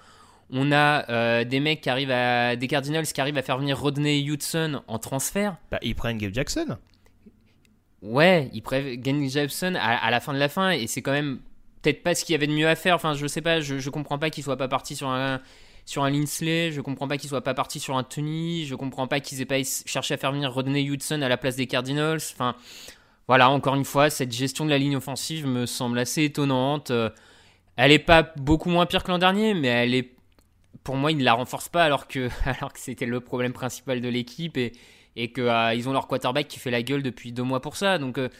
On a euh, des mecs qui arrivent à des Cardinals qui arrivent à faire venir Rodney Hudson en transfert. Bah, ils prennent Gabe Jackson. Ouais, ils prennent Gabe Jackson à, à la fin de la fin et c'est quand même peut-être pas ce qu'il y avait de mieux à faire. Enfin, je sais pas, je, je comprends pas qu'il soit pas parti sur un sur un Linsley, je comprends pas qu'il soit pas parti sur un Tony, je comprends pas qu'ils aient pas cherché à faire venir Rodney Hudson à la place des Cardinals. Enfin, voilà, encore une fois, cette gestion de la ligne offensive me semble assez étonnante. Elle est pas beaucoup moins pire que l'an dernier, mais elle est pour moi, ils ne la renforcent pas alors que, alors que c'était le problème principal de l'équipe et, et qu'ils euh, ont leur quarterback qui fait la gueule depuis deux mois pour ça. Donc, euh,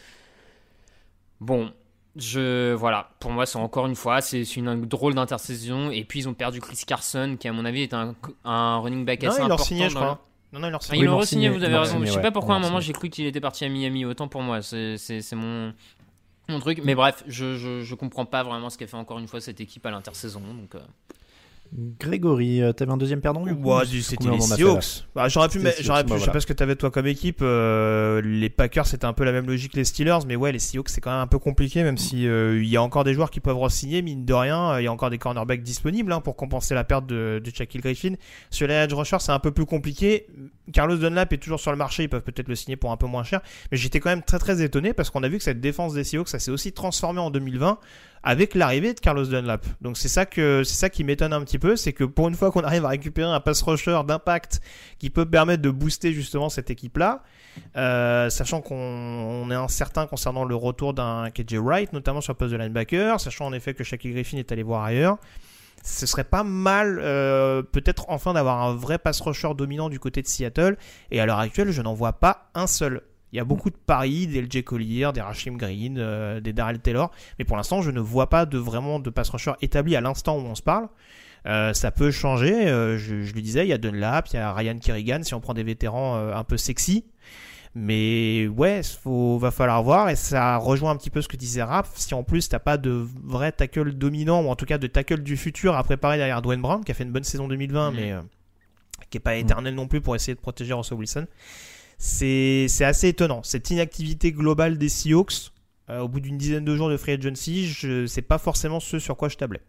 bon, je, voilà, pour moi, c'est encore une fois, c'est, c'est une, une drôle d'intersaison. Et puis, ils ont perdu Chris Carson, qui, à mon avis, est un, un running back assez non, important. Signé, je crois. Le... Non, non, ils l'ont signé. Ah, ils l'ont re-signé, vous avez raison. Signé, je ne sais ouais. pas pourquoi, à un moment, signé. j'ai cru qu'il était parti à Miami. Autant pour moi, c'est, c'est, c'est mon... mon truc. Mais bref, je ne comprends pas vraiment ce qu'a fait encore une fois cette équipe à l'intersaison. Donc... Euh... Grégory, euh, t'avais un deuxième perdant du coup? Ouais, c'était les Seahawks. Bah, j'aurais pu, C'était j'aurais pu, Seahawks, je sais voilà. pas ce que t'avais toi comme équipe. Euh, les Packers, c'était un peu la même logique que les Steelers, mais ouais, les Seahawks, c'est quand même un peu compliqué, même si euh, il y a encore des joueurs qui peuvent re-signer, mine de rien. Il y a encore des cornerbacks disponibles hein, pour compenser la perte de, de Shaquille Griffin. Sur les edge rushers, c'est un peu plus compliqué. Carlos Dunlap est toujours sur le marché, ils peuvent peut-être le signer pour un peu moins cher, mais j'étais quand même très très étonné parce qu'on a vu que cette défense des Seahawks, ça s'est aussi transformé en deux mille vingt. Avec l'arrivée de Carlos Dunlap. Donc c'est ça que c'est ça qui m'étonne un petit peu, c'est que pour une fois qu'on arrive à récupérer un pass rusher d'impact qui peut permettre de booster justement cette équipe-là, euh, sachant qu'on on est incertain concernant le retour d'un K J Wright, notamment sur le poste de linebacker, sachant en effet que Shaquille Griffin est allé voir ailleurs, ce serait pas mal euh, peut-être enfin d'avoir un vrai pass rusher dominant du côté de Seattle, et à l'heure actuelle je n'en vois pas un seul. Il y a beaucoup de paris, des L J Collier, des Rasheem Green, euh, des Darrell Taylor, mais pour l'instant, je ne vois pas de vraiment de pass rusher établi à l'instant où on se parle. Euh, ça peut changer, euh, je, je le disais, il y a Dunlap, il y a Ryan Kerrigan, si on prend des vétérans euh, un peu sexy. Mais ouais, il va falloir voir, et ça rejoint un petit peu ce que disait Raph. Si en plus, t'as pas de vrai tackle dominant, ou en tout cas de tackle du futur à préparer derrière Dwayne Brown, qui a fait une bonne saison deux mille vingt, mmh. mais euh, qui n'est pas éternel non plus pour essayer de protéger Russell Wilson. C'est, c'est assez étonnant. Cette inactivité globale des Seahawks, euh, au bout d'une dizaine de jours de free agency, je, c'est pas forcément ce sur quoi je tablais.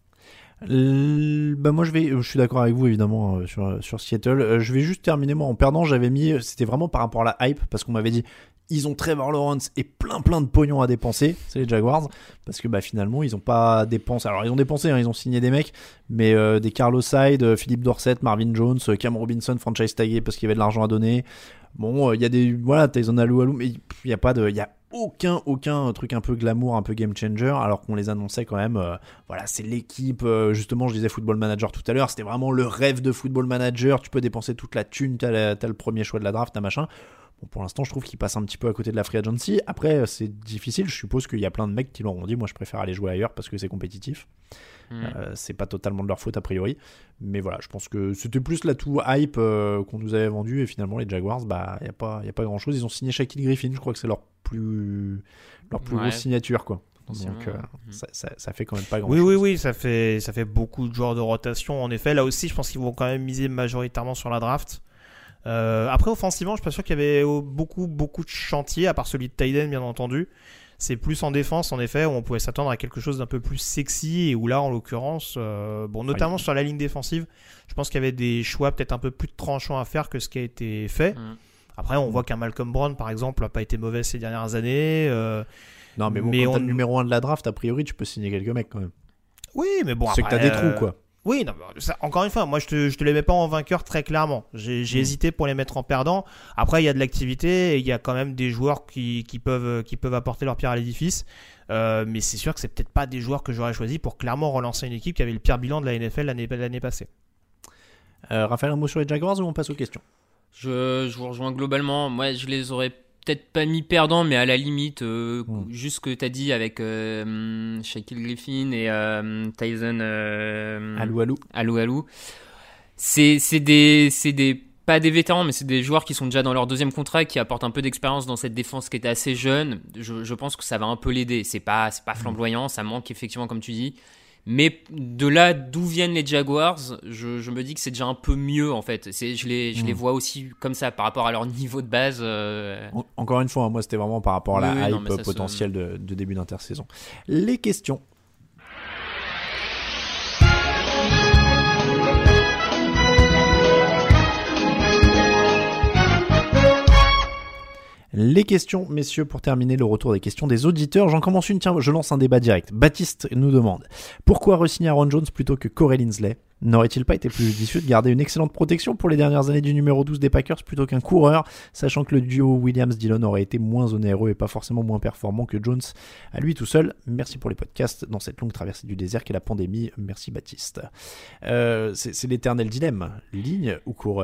L... Bah moi je vais, je suis d'accord avec vous évidemment euh, sur, sur Seattle. Euh, je vais juste terminer moi en perdant. J'avais mis, c'était vraiment par rapport à la hype parce qu'on m'avait dit ils ont Trevor Lawrence et plein plein de pognon à dépenser. C'est les Jaguars parce que bah finalement ils ont pas dépensé. Alors ils ont dépensé, hein, ils ont signé des mecs, mais euh, des Carlos Hyde, euh, Philippe Dorsett, Marvin Jones, euh, Cam Robinson, franchise tagué parce qu'il y avait de l'argent à donner. Bon, il euh, y a des voilà, Tyson Alou Alou, mais il y a pas de, il y a aucun aucun truc un peu glamour, un peu game changer, alors qu'on les annonçait quand même. Euh, voilà, c'est l'équipe. Euh, justement, je disais Football Manager tout à l'heure, c'était vraiment le rêve de Football Manager. Tu peux dépenser toute la thune, t'as, la, t'as le premier choix de la draft, t'as machin. Bon, pour l'instant, je trouve qu'il passe un petit peu à côté de la free agency. Après, c'est difficile. Je suppose qu'il y a plein de mecs qui l'auront dit. Moi, je préfère aller jouer ailleurs parce que c'est compétitif. Mmh. Euh, c'est pas totalement de leur faute a priori. Mais voilà, je pense que c'était plus l'atout hype euh, qu'on nous avait vendu. Et finalement, les Jaguars, bah, il n'y a pas, y a pas grand chose. Ils ont signé Shaquille Griffin. Je crois que c'est leur plus, leur plus ouais. grosse signature, quoi. Donc euh, mmh. ça, ça, ça fait quand même pas grand oui, chose. Oui, oui, oui, ça fait, ça fait beaucoup de joueurs de rotation. En effet, là aussi, je pense qu'ils vont quand même miser majoritairement sur la draft. Euh, après, offensivement, je suis pas sûr qu'il y avait beaucoup, beaucoup de chantiers, à part celui de Tyden, bien entendu. C'est plus en défense, en effet, où on pouvait s'attendre à quelque chose d'un peu plus sexy, et où là, en l'occurrence, euh, bon, notamment ouais. sur la ligne défensive, je pense qu'il y avait des choix peut-être un peu plus tranchants à faire que ce qui a été fait. Mmh. Après, on voit qu'un Malcolm Brown, par exemple, n'a pas été mauvais ces dernières années. Euh, non, mais bon, mais quand on... t'as le numéro un de la draft, a priori, tu peux signer quelques mecs quand même. Oui, mais bon, c'est après, que t'as des trous, quoi. Oui, non, ça, encore une fois, moi je te, je te les mets pas en vainqueur très clairement. J'ai, j'ai mmh. hésité pour les mettre en perdant. Après, il y a de l'activité et il y a quand même des joueurs qui, qui, peuvent, qui peuvent apporter leur pierre à l'édifice. Euh, mais c'est sûr que c'est peut-être pas des joueurs que j'aurais choisi pour clairement relancer une équipe qui avait le pire bilan de la N F L l'année, l'année passée. Euh, Raphaël, un mot sur les Jaguars ou on passe aux questions ? je, je vous rejoins globalement. Moi, je les aurais peut-être pas mis perdants, mais à la limite, euh, mmh. juste ce que tu as dit avec euh, Shaquille Griffin et euh, Tyson euh, Alou Alou. Alou Alou. C'est, c'est, des, c'est des, pas des vétérans, mais c'est des joueurs qui sont déjà dans leur deuxième contrat, qui apportent un peu d'expérience dans cette défense qui était assez jeune. Je, je pense que ça va un peu l'aider. C'est pas, c'est pas flamboyant, ça manque effectivement, comme tu dis. Mais de là d'où viennent les Jaguars, je, je me dis que c'est déjà un peu mieux en fait. C'est, je les, je mmh. les vois aussi comme ça par rapport à leur niveau de base. Euh... En, encore une fois, moi c'était vraiment par rapport à la oui, hype non, potentielle se... de, de début d'intersaison. Les questions. Les questions, messieurs, pour terminer le retour des questions des auditeurs. J'en commence une, tiens, je lance un débat direct. Baptiste nous demande pourquoi re-signer Aaron Jones plutôt que Corey Linsley ? N'aurait-il pas été plus judicieux de garder une excellente protection pour les dernières années du numéro douze des Packers plutôt qu'un coureur, sachant que le duo Williams-Dillon aurait été moins onéreux et pas forcément moins performant que Jones à lui tout seul. Merci pour les podcasts dans cette longue traversée du désert qu'est la pandémie. Merci Baptiste. Euh, c'est, c'est l'éternel dilemme, ligne ou coureur ?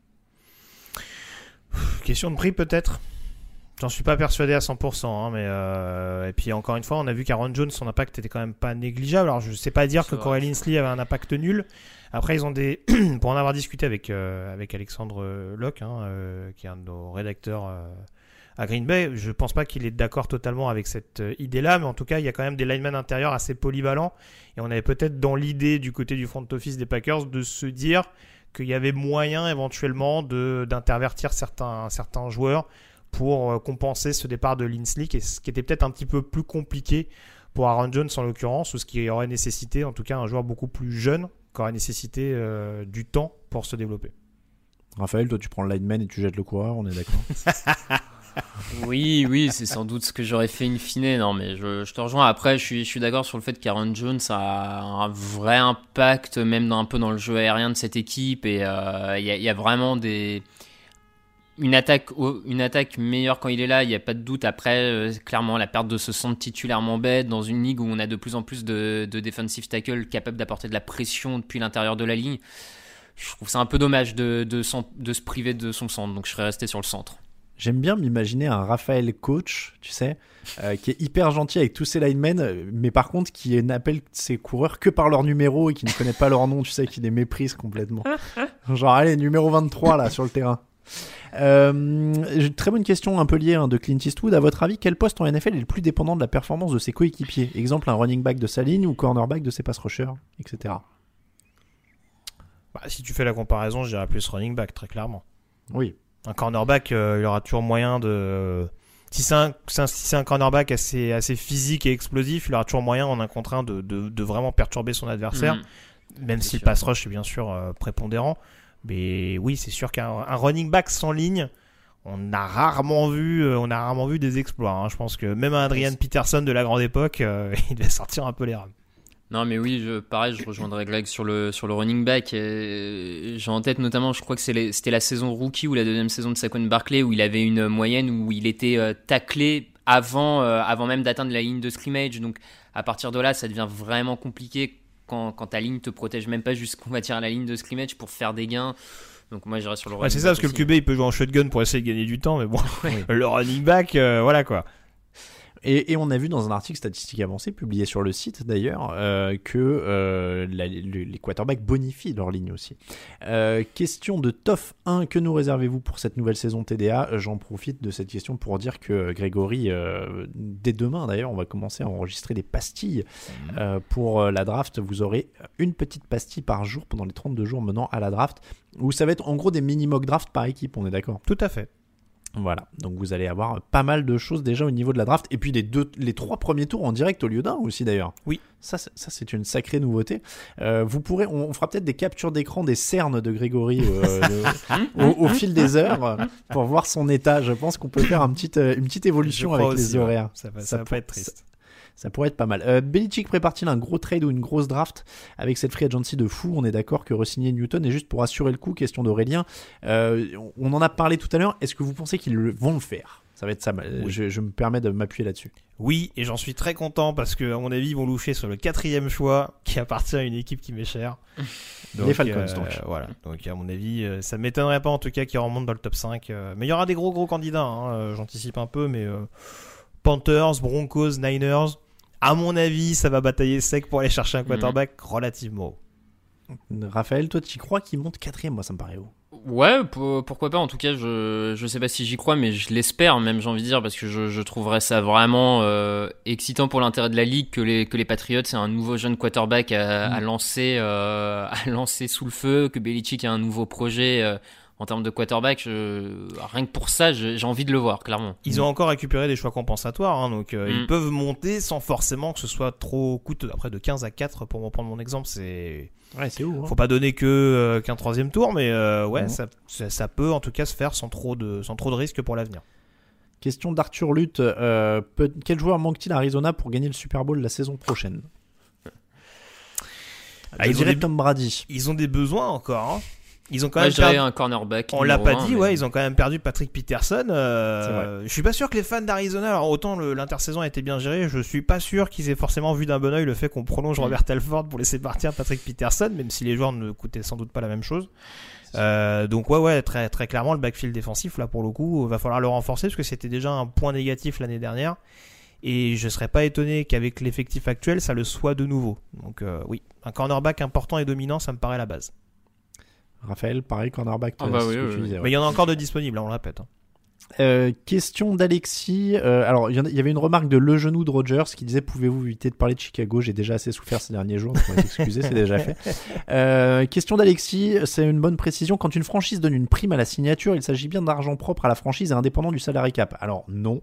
Question de prix peut-être. J'en suis pas persuadé à cent pour cent, hein, mais euh... et puis encore une fois, on a vu qu'Aaron Jones, son impact était quand même pas négligeable. Alors je sais pas dire c'est que Corey Linsley avait un impact nul. Après, ils ont des, pour en avoir discuté avec euh, avec Alexandre Locke, hein, euh, qui est un de nos rédacteurs euh, à Green Bay, je pense pas qu'il est d'accord totalement avec cette euh, idée-là, mais en tout cas, il y a quand même des linemen intérieurs assez polyvalents, et on avait peut-être dans l'idée du côté du front office des Packers de se dire qu'il y avait moyen éventuellement de d'intervertir certains certains joueurs pour compenser ce départ de Linsley, qui, est, qui était peut-être un petit peu plus compliqué pour Aaron Jones en l'occurrence, ou ce qui aurait nécessité en tout cas un joueur beaucoup plus jeune, qui aurait nécessité euh, du temps pour se développer. Raphaël, toi tu prends le lineman et tu jettes le coureur, on est d'accord? Oui, oui, c'est sans doute ce que j'aurais fait in fine. Non, mais je, je te rejoins. Après, je suis, je suis d'accord sur le fait qu'Aaron Jones a un vrai impact, même dans, un peu dans le jeu aérien de cette équipe. Et il euh, y, y a vraiment des... Une attaque, une attaque meilleure quand il est là, il n'y a pas de doute. Après, euh, clairement, la perte de ce centre titulairement bête dans une ligue où on a de plus en plus de, de defensive tackle capables d'apporter de la pression depuis l'intérieur de la ligne. Je trouve ça un peu dommage de, de, de se priver de son centre. Donc, je serais resté sur le centre. J'aime bien m'imaginer un Raphaël coach, tu sais, euh, qui est hyper gentil avec tous ses linemen, mais par contre qui n'appelle ses coureurs que par leur numéro et qui ne connaît pas leur nom, tu sais, qui les méprise complètement. Genre, allez, numéro vingt-trois là sur le terrain. Euh, très bonne question un peu liée hein, de Clint Eastwood. À votre avis, quel poste en N F L est le plus dépendant de la performance de ses coéquipiers ? Exemple, un running back de sa ligne ou cornerback de ses pass rushers, et cetera. Bah, si tu fais la comparaison, je dirais plus running back, très clairement. Oui. Un cornerback, euh, il y aura toujours moyen de... Si c'est un, si c'est un cornerback assez, assez physique et explosif, il aura toujours moyen en un contre un de, de, de vraiment perturber son adversaire, mmh. même c'est si sûr. Le pass rush est bien sûr euh, prépondérant. Mais oui, c'est sûr qu'un un running back sans ligne, on a rarement vu, euh, on a rarement vu des exploits. Hein. Je pense que même un Adrian Peterson de la grande époque, euh, il devait sortir un peu les rames. Non mais oui, je, pareil, je rejoindrai Greg sur le, sur le running back. Euh, j'ai en tête notamment, je crois que c'est les, c'était la saison rookie ou la deuxième saison de Saquon Barkley où il avait une moyenne où il était euh, taclé avant, euh, avant même d'atteindre la ligne de scrimmage. Donc à partir de là, ça devient vraiment compliqué quand, quand ta ligne te protège même pas jusqu'on va dire à la ligne de scrimmage pour faire des gains. Donc moi j'irais sur le running ouais, c'est back. C'est ça, parce aussi. que le Q B il peut jouer en shotgun pour essayer de gagner du temps, mais bon, ouais. Le running back, euh, voilà quoi. Et, et on a vu dans un article statistique avancé, publié sur le site d'ailleurs, euh, que euh, la, le, les quarterbacks bonifient leur ligne aussi. Euh, question de Toff un, que nous réservez-vous pour cette nouvelle saison T D A ? J'en profite de cette question pour dire que Grégory, euh, dès demain d'ailleurs, on va commencer à enregistrer des pastilles mmh. euh, pour la draft. Vous aurez une petite pastille par jour pendant les trente-deux jours menant à la draft, où ça va être en gros des mini-mock draft par équipe, on est d'accord ? Tout à fait. Voilà, donc vous allez avoir pas mal de choses déjà au niveau de la draft, et puis les, deux, les trois premiers tours en direct au lieu d'un aussi d'ailleurs. Oui. Ça, ça c'est une sacrée nouveauté. Euh, vous pourrez, on, on fera peut-être des captures d'écran des cernes de Grégory euh, de, au, au fil des heures pour voir son état. Je pense qu'on peut faire un petit, euh, une petite évolution avec aussi, les horaires. Ouais. Ça, va, ça, ça va pas être triste. Ça, Ça pourrait être pas mal. Euh, Belichick prépare-t-il un gros trade ou une grosse draft avec cette free agency de fou ? On est d'accord que re-signer Newton, et juste pour assurer le coup, question d'Aurélien, euh, on en a parlé tout à l'heure, est-ce que vous pensez qu'ils le, vont le faire ? Ça va être ça, oui. je, je me permets de m'appuyer là-dessus. Oui, et j'en suis très content parce que, à mon avis, ils vont loucher sur le quatrième choix qui appartient à une équipe qui m'est chère. Donc, les Falcons, euh, donc. Voilà. Donc, à mon avis, ça ne m'étonnerait pas en tout cas qu'ils remontent dans le top cinq. Mais il y aura des gros gros candidats, hein, j'anticipe un peu, mais euh, Panthers, Broncos, Niners. À mon avis, ça va batailler sec pour aller chercher un quarterback mmh. relativement haut. Raphaël, toi, tu y crois qu'il monte quatrième ? Moi, ça me paraît haut. Ouais, pour, pourquoi pas. En tout cas, je je sais pas si j'y crois, mais je l'espère même, j'ai envie de dire, parce que je, je trouverais ça vraiment euh, excitant pour l'intérêt de la ligue que les que les Patriots aient un nouveau jeune quarterback à, mmh. à lancer euh, à lancer sous le feu, que Belichick ait un nouveau projet. Euh, En termes de quarterback, je... rien que pour ça, j'ai envie de le voir, clairement. Ils ont encore récupéré des choix compensatoires, hein, donc euh, mm. ils peuvent monter sans forcément que ce soit trop coûteux. Après, de quinze à quatre, pour reprendre mon exemple, c'est... Ouais, c'est où, hein. Faut pas donner que, euh, qu'un troisième tour, mais euh, ouais, mm. ça, ça, ça peut en tout cas se faire sans trop de, sans trop de risques pour l'avenir. Question d'Arthur Lutte. Euh, peut, quel joueur manque-t-il à Arizona pour gagner le Super Bowl la saison prochaine? Ah, Je ils, ont dirais des, Tom Brady. ils ont des besoins encore. Hein. Ils ont quand Moi, même je dirais perdu... un cornerback. On l'a pas un, dit, mais... ouais, ils ont quand même perdu Patrick Peterson. Euh... Je suis pas sûr que les fans d'Arizona, alors autant le, l'intersaison a été bien gérée, je suis pas sûr qu'ils aient forcément vu d'un bon oeil le fait qu'on prolonge Robert Alford pour laisser partir Patrick Peterson, même si les joueurs ne coûtaient sans doute pas la même chose. Euh, donc ouais, ouais, très très clairement le backfield défensif là pour le coup, va falloir le renforcer parce que c'était déjà un point négatif l'année dernière. Et je serais pas étonné qu'avec l'effectif actuel, ça le soit de nouveau. Donc euh, oui, un cornerback important et dominant, ça me paraît la base. Raphaël, pareil, cornerback. Ah bah oui, oui, tu oui. disais, ouais. Mais il y en a encore de disponibles, hein, on le répète. Hein. Euh, question d'Alexis. Euh, alors, il y, y avait une remarque de Le Genou de Rogers qui disait: pouvez-vous éviter de parler de Chicago? J'ai déjà assez souffert ces derniers jours, donc on va s'excuser, c'est déjà fait. Euh, question d'Alexis. C'est une bonne précision. Quand une franchise donne une prime à la signature, il s'agit bien d'argent propre à la franchise et indépendant du salary cap. Alors, non.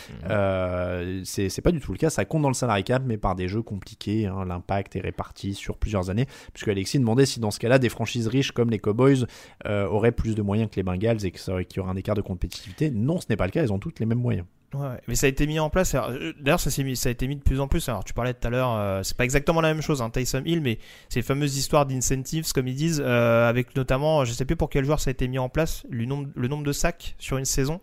Euh, c'est, c'est pas du tout le cas, ça compte dans le salary cap mais par des jeux compliqués, hein. L'impact est réparti sur plusieurs années, puisque Alexis demandait si dans ce cas-là des franchises riches comme les Cowboys euh, auraient plus de moyens que les Bengals et qu'il y aurait un écart de compétitivité. Non, ce n'est pas le cas, elles ont toutes les mêmes moyens. Ouais, mais ça a été mis en place. Alors, d'ailleurs, ça, s'est mis, ça a été mis de plus en plus. Alors, tu parlais tout à l'heure, euh, c'est pas exactement la même chose, hein, Taysom Hill, mais c'est les fameuses histoires d'incentives, comme ils disent, euh, avec notamment, je sais plus pour quel joueur ça a été mis en place, le nombre, le nombre de sacs sur une saison.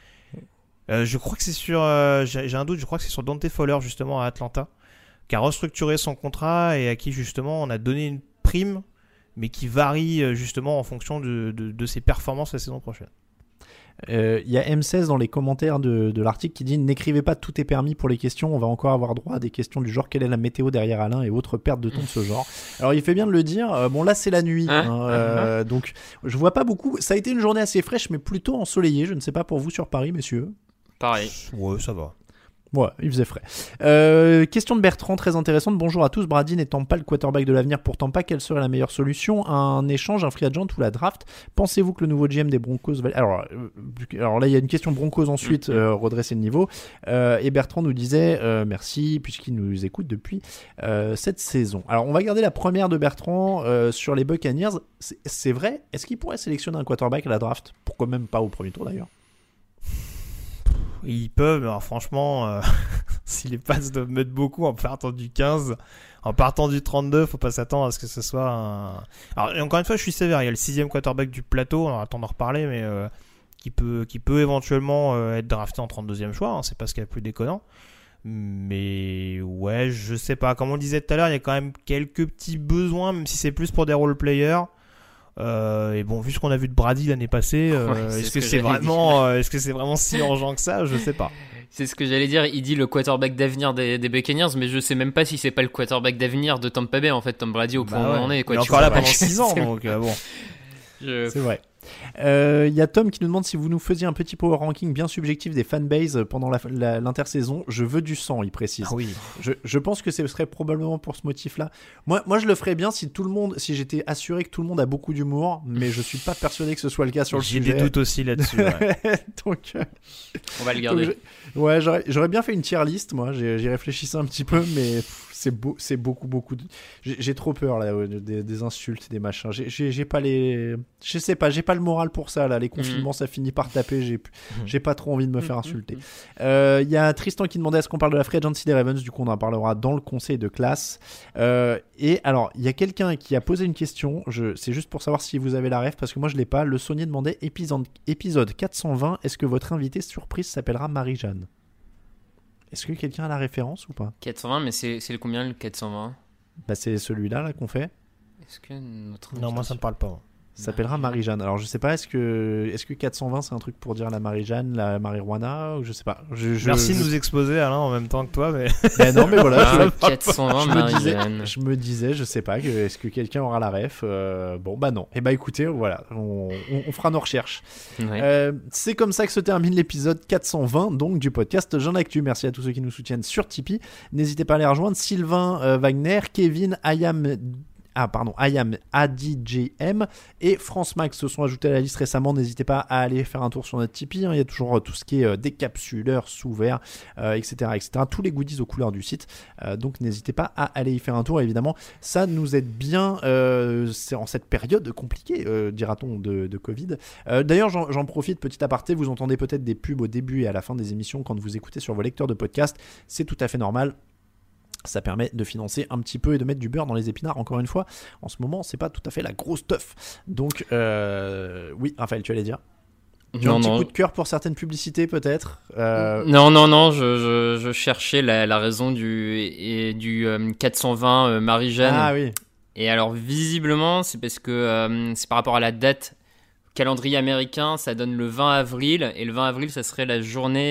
Euh, je crois que c'est sur, euh, j'ai, j'ai un doute, je crois que c'est sur Dante Fowler justement à Atlanta, qui a restructuré son contrat et à qui justement on a donné une prime, mais qui varie justement en fonction de, de, de ses performances la saison prochaine. Il euh, y a M seize dans les commentaires de, de l'article qui dit: n'écrivez pas tout est permis pour les questions, on va encore avoir droit à des questions du genre quelle est la météo derrière Alain et autres pertes de ton de ce genre. Alors il fait bien de le dire, euh, bon là c'est la nuit, hein, hein, euh, donc je vois pas beaucoup, ça a été une journée assez fraîche mais plutôt ensoleillée, je ne sais pas pour vous sur Paris messieurs. Pareil. Ouais, ça va. Ouais, il faisait frais. Euh, question de Bertrand, très intéressante. Bonjour à tous. Brady n'étant pas le quarterback de l'avenir, pourtant pas, quelle serait la meilleure solution? Un échange, un free agent ou la draft? Pensez-vous que le nouveau G M des Broncos va... alors, euh, alors là, il y a une question Broncos ensuite, euh, redresser le niveau. Euh, et Bertrand nous disait euh, merci, puisqu'il nous écoute depuis euh, cette saison. Alors, on va garder la première de Bertrand euh, sur les Buccaneers. C'est, c'est vrai? Est-ce qu'il pourrait sélectionner un quarterback à la draft? Pourquoi même pas au premier tour d'ailleurs? Ils peuvent, mais alors franchement, euh, si les Pats doivent mettre beaucoup en partant du quinze, en partant du trente-deux, faut pas s'attendre à ce que ce soit un... Alors, et encore une fois, je suis sévère, il y a le sixième quarterback du plateau, on va attendre d'en reparler, mais euh, qui, peut, qui peut éventuellement euh, être drafté en trente-deuxième choix, hein, c'est pas ce qu'il y a de plus déconnant. Mais ouais, je sais pas, comme on le disait tout à l'heure, il y a quand même quelques petits besoins, même si c'est plus pour des role-players. Euh, et bon, vu ce qu'on a vu de Brady l'année passée, euh, ouais, est-ce que, que c'est vraiment, euh, est-ce que c'est vraiment si urgent que ça? Je sais pas. C'est ce que j'allais dire. Il dit le quarterback d'avenir des, des Buccaneers, mais je sais même pas si c'est pas le quarterback d'avenir de Tampa Bay en fait. Tom Brady au point bah ouais. où on est. Quoi, il est encore là pendant six ans, donc euh, bon. Je... C'est vrai. Il euh, y a Tom qui nous demande si vous nous faisiez un petit power ranking bien subjectif des fanbases pendant la, la, l'intersaison. Je veux du sang, il précise. Ah oui. Je, je pense que ce serait probablement pour ce motif-là. Moi, moi, je le ferais bien si tout le monde, si j'étais assuré que tout le monde a beaucoup d'humour, mais je suis pas persuadé que ce soit le cas sur le J'ai sujet. J'ai des doutes aussi là-dessus. Ouais. donc, euh, on va le garder. Je, ouais, j'aurais, j'aurais bien fait une tier list. Moi, j'ai, j'y réfléchissais un petit peu, mais pff, c'est beau, c'est beaucoup, beaucoup. De... J'ai, j'ai trop peur là, des, des insultes, des machins. J'ai, j'ai, j'ai pas les, je sais pas, j'ai pas le moral pour ça là. Les confinements, mmh. ça finit par taper. J'ai, j'ai pas trop envie de me faire insulter. Il euh, y a Tristan qui demandait est-ce qu'on parle de la free agency des Ravens. Du coup, on en parlera dans le conseil de classe. Euh, et alors, il y a quelqu'un qui a posé une question. Je, c'est juste pour savoir si vous avez la ref parce que moi je l'ai pas. Le Saunier demandait épisode, épisode quatre cent vingt. Est-ce que votre invitée surprise s'appellera Marie-Jeanne? Est-ce que quelqu'un a la référence ou pas? quatre cent vingt, mais c'est, c'est le combien le quatre cent vingt? Bah c'est celui-là là qu'on fait. Est-ce que notre non, moi ça me parle pas. Ça s'appellera Marie-Jeanne. Alors je sais pas, est-ce que est-ce que quatre cent vingt c'est un truc pour dire la Marie-Jeanne, la marijuana, ou je sais pas. Je, je, Merci je... de nous exposer Alain en même temps que toi, mais. Ben non, mais voilà. Ah, je... quatre cent vingt je Marie-Jeanne. Me disais, je me disais, je sais pas, que, est-ce que quelqu'un aura la ref euh, Bon bah non. Et bah écoutez, voilà, on, on, on fera nos recherches. Ouais. Euh, c'est comme ça que se termine l'épisode quatre cent vingt donc du podcast Jean Actu. Merci à tous ceux qui nous soutiennent sur Tipeee. N'hésitez pas à les rejoindre. Sylvain euh, Wagner, Kevin, Ayam. ah, pardon, I am A D J M et France Max se sont ajoutés à la liste récemment. N'hésitez pas à aller faire un tour sur notre Tipeee. Hein. Il y a toujours euh, tout ce qui est euh, décapsuleur, sous-verre, euh, et cetera, et cetera. Tous les goodies aux couleurs du site. Euh, donc n'hésitez pas à aller y faire un tour. Évidemment, ça nous aide bien. Euh, c'est en cette période compliquée, euh, dira-t-on, de, de Covid. Euh, d'ailleurs, j'en, j'en profite, petit aparté. Vous entendez peut-être des pubs au début et à la fin des émissions quand vous écoutez sur vos lecteurs de podcast. C'est tout à fait normal. Ça permet de financer un petit peu et de mettre du beurre dans les épinards. Encore une fois, en ce moment, c'est pas tout à fait la grosse teuf. Donc, euh... oui, Raphaël, tu allais dire tu as non, un petit non. coup de cœur pour certaines publicités, peut-être euh... Non, non, non, je, je, je cherchais la, la raison du, et, du euh, quatre cent vingt euh, Marie-Jeanne. Ah oui. Et alors, visiblement, c'est parce que euh, c'est par rapport à la date calendrier américain, ça donne le vingt avril. Et le vingt avril, ça serait la journée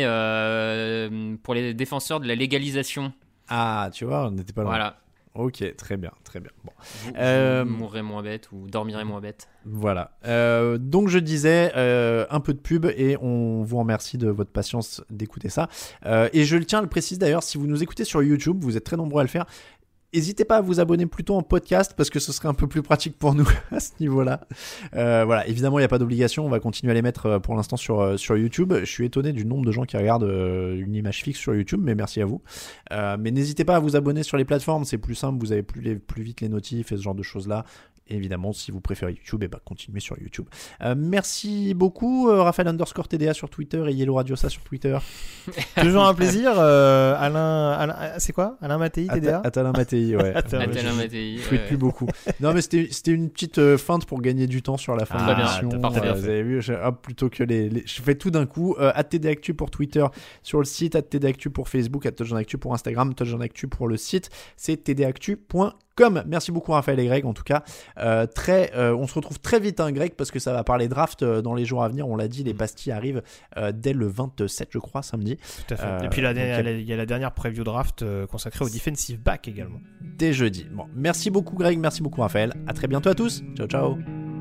euh, pour les défenseurs de la légalisation. Ah, tu vois, on n'était pas loin. Voilà. Ok, très bien, très bien. Bon. Vous, Euh, vous mourrez moins bête ou dormirez moins bête. Voilà. Euh, donc je disais euh, un peu de pub et on vous remercie de votre patience d'écouter ça. Euh, et je le tiens à le préciser d'ailleurs, si vous nous écoutez sur YouTube, vous êtes très nombreux à le faire. N'hésitez pas à vous abonner plutôt en podcast parce que ce serait un peu plus pratique pour nous à ce niveau-là. Euh, voilà, évidemment, il n'y a pas d'obligation. On va continuer à les mettre pour l'instant sur, sur YouTube. Je suis étonné du nombre de gens qui regardent une image fixe sur YouTube, mais merci à vous. Euh, mais n'hésitez pas à vous abonner sur les plateformes. C'est plus simple, vous avez plus, les, plus vite les notifs et ce genre de choses-là. Et évidemment, si vous préférez YouTube, eh ben, continuez sur YouTube. Euh, merci beaucoup, euh, Raphaël underscore T D A sur Twitter et Yellow Radiosa sur Twitter. Toujours un plaisir. Euh, Alain, Alain, c'est quoi Alain Mattei, T D A At- Alain Mattei, ouais. Alain Mattei, Je tweete ouais. plus beaucoup. Non, mais c'était, c'était une petite euh, feinte pour gagner du temps sur la fin Ah, de bien, l'émission. t'as parfait, Euh, bien vous fait. avez vu, je, hop, plutôt que les, les- je fais tout d'un coup. Euh, at T D Actu pour Twitter sur le site, at T D Actu pour Facebook, at Touchdown Actu pour Instagram, Touchdown Actu pour le site. C'est t d actu point com. Merci beaucoup Raphaël et Greg en tout cas. Euh, très, euh, on se retrouve très vite hein, Greg parce que ça va parler draft euh, dans les jours à venir. On l'a dit, les pastilles arrivent euh, dès le vingt-sept je crois samedi. Tout à fait. Euh, Et puis la- donc, la- il y a la dernière preview draft euh, consacrée au defensive back également. Dès jeudi. Bon, merci beaucoup Greg, merci beaucoup Raphaël. À très bientôt à tous. Ciao ciao.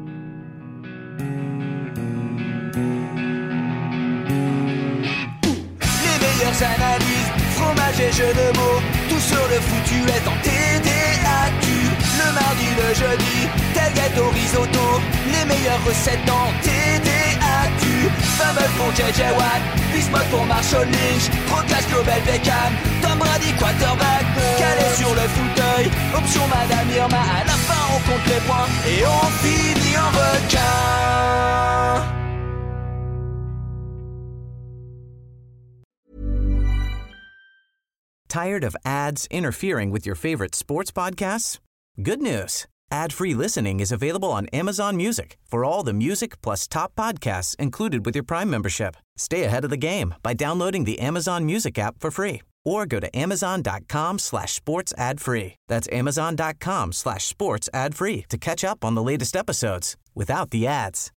Les meilleures analyses, fromage et jeux de mots, tout sur le foutu est en T D A Q. Le mardi, le jeudi, tailgate au risotto, les meilleures recettes en T D A Q. Fumble pour J J Watt, Bismuth pour Marshall Lynch, Procast Global Beckham, Tom Brady quarterback, calé sur le fauteuil, option Madame Irma, à la fin on compte les points et on finit en requin. Tired of ads interfering with your favorite sports podcasts? Good news. Ad-free listening is available on Amazon Music for all the music plus top podcasts included with your Prime membership. Stay ahead of the game by downloading the Amazon Music app for free or go to amazon.com slash sports ad free. That's amazon.com slash sports ad free to catch up on the latest episodes without the ads.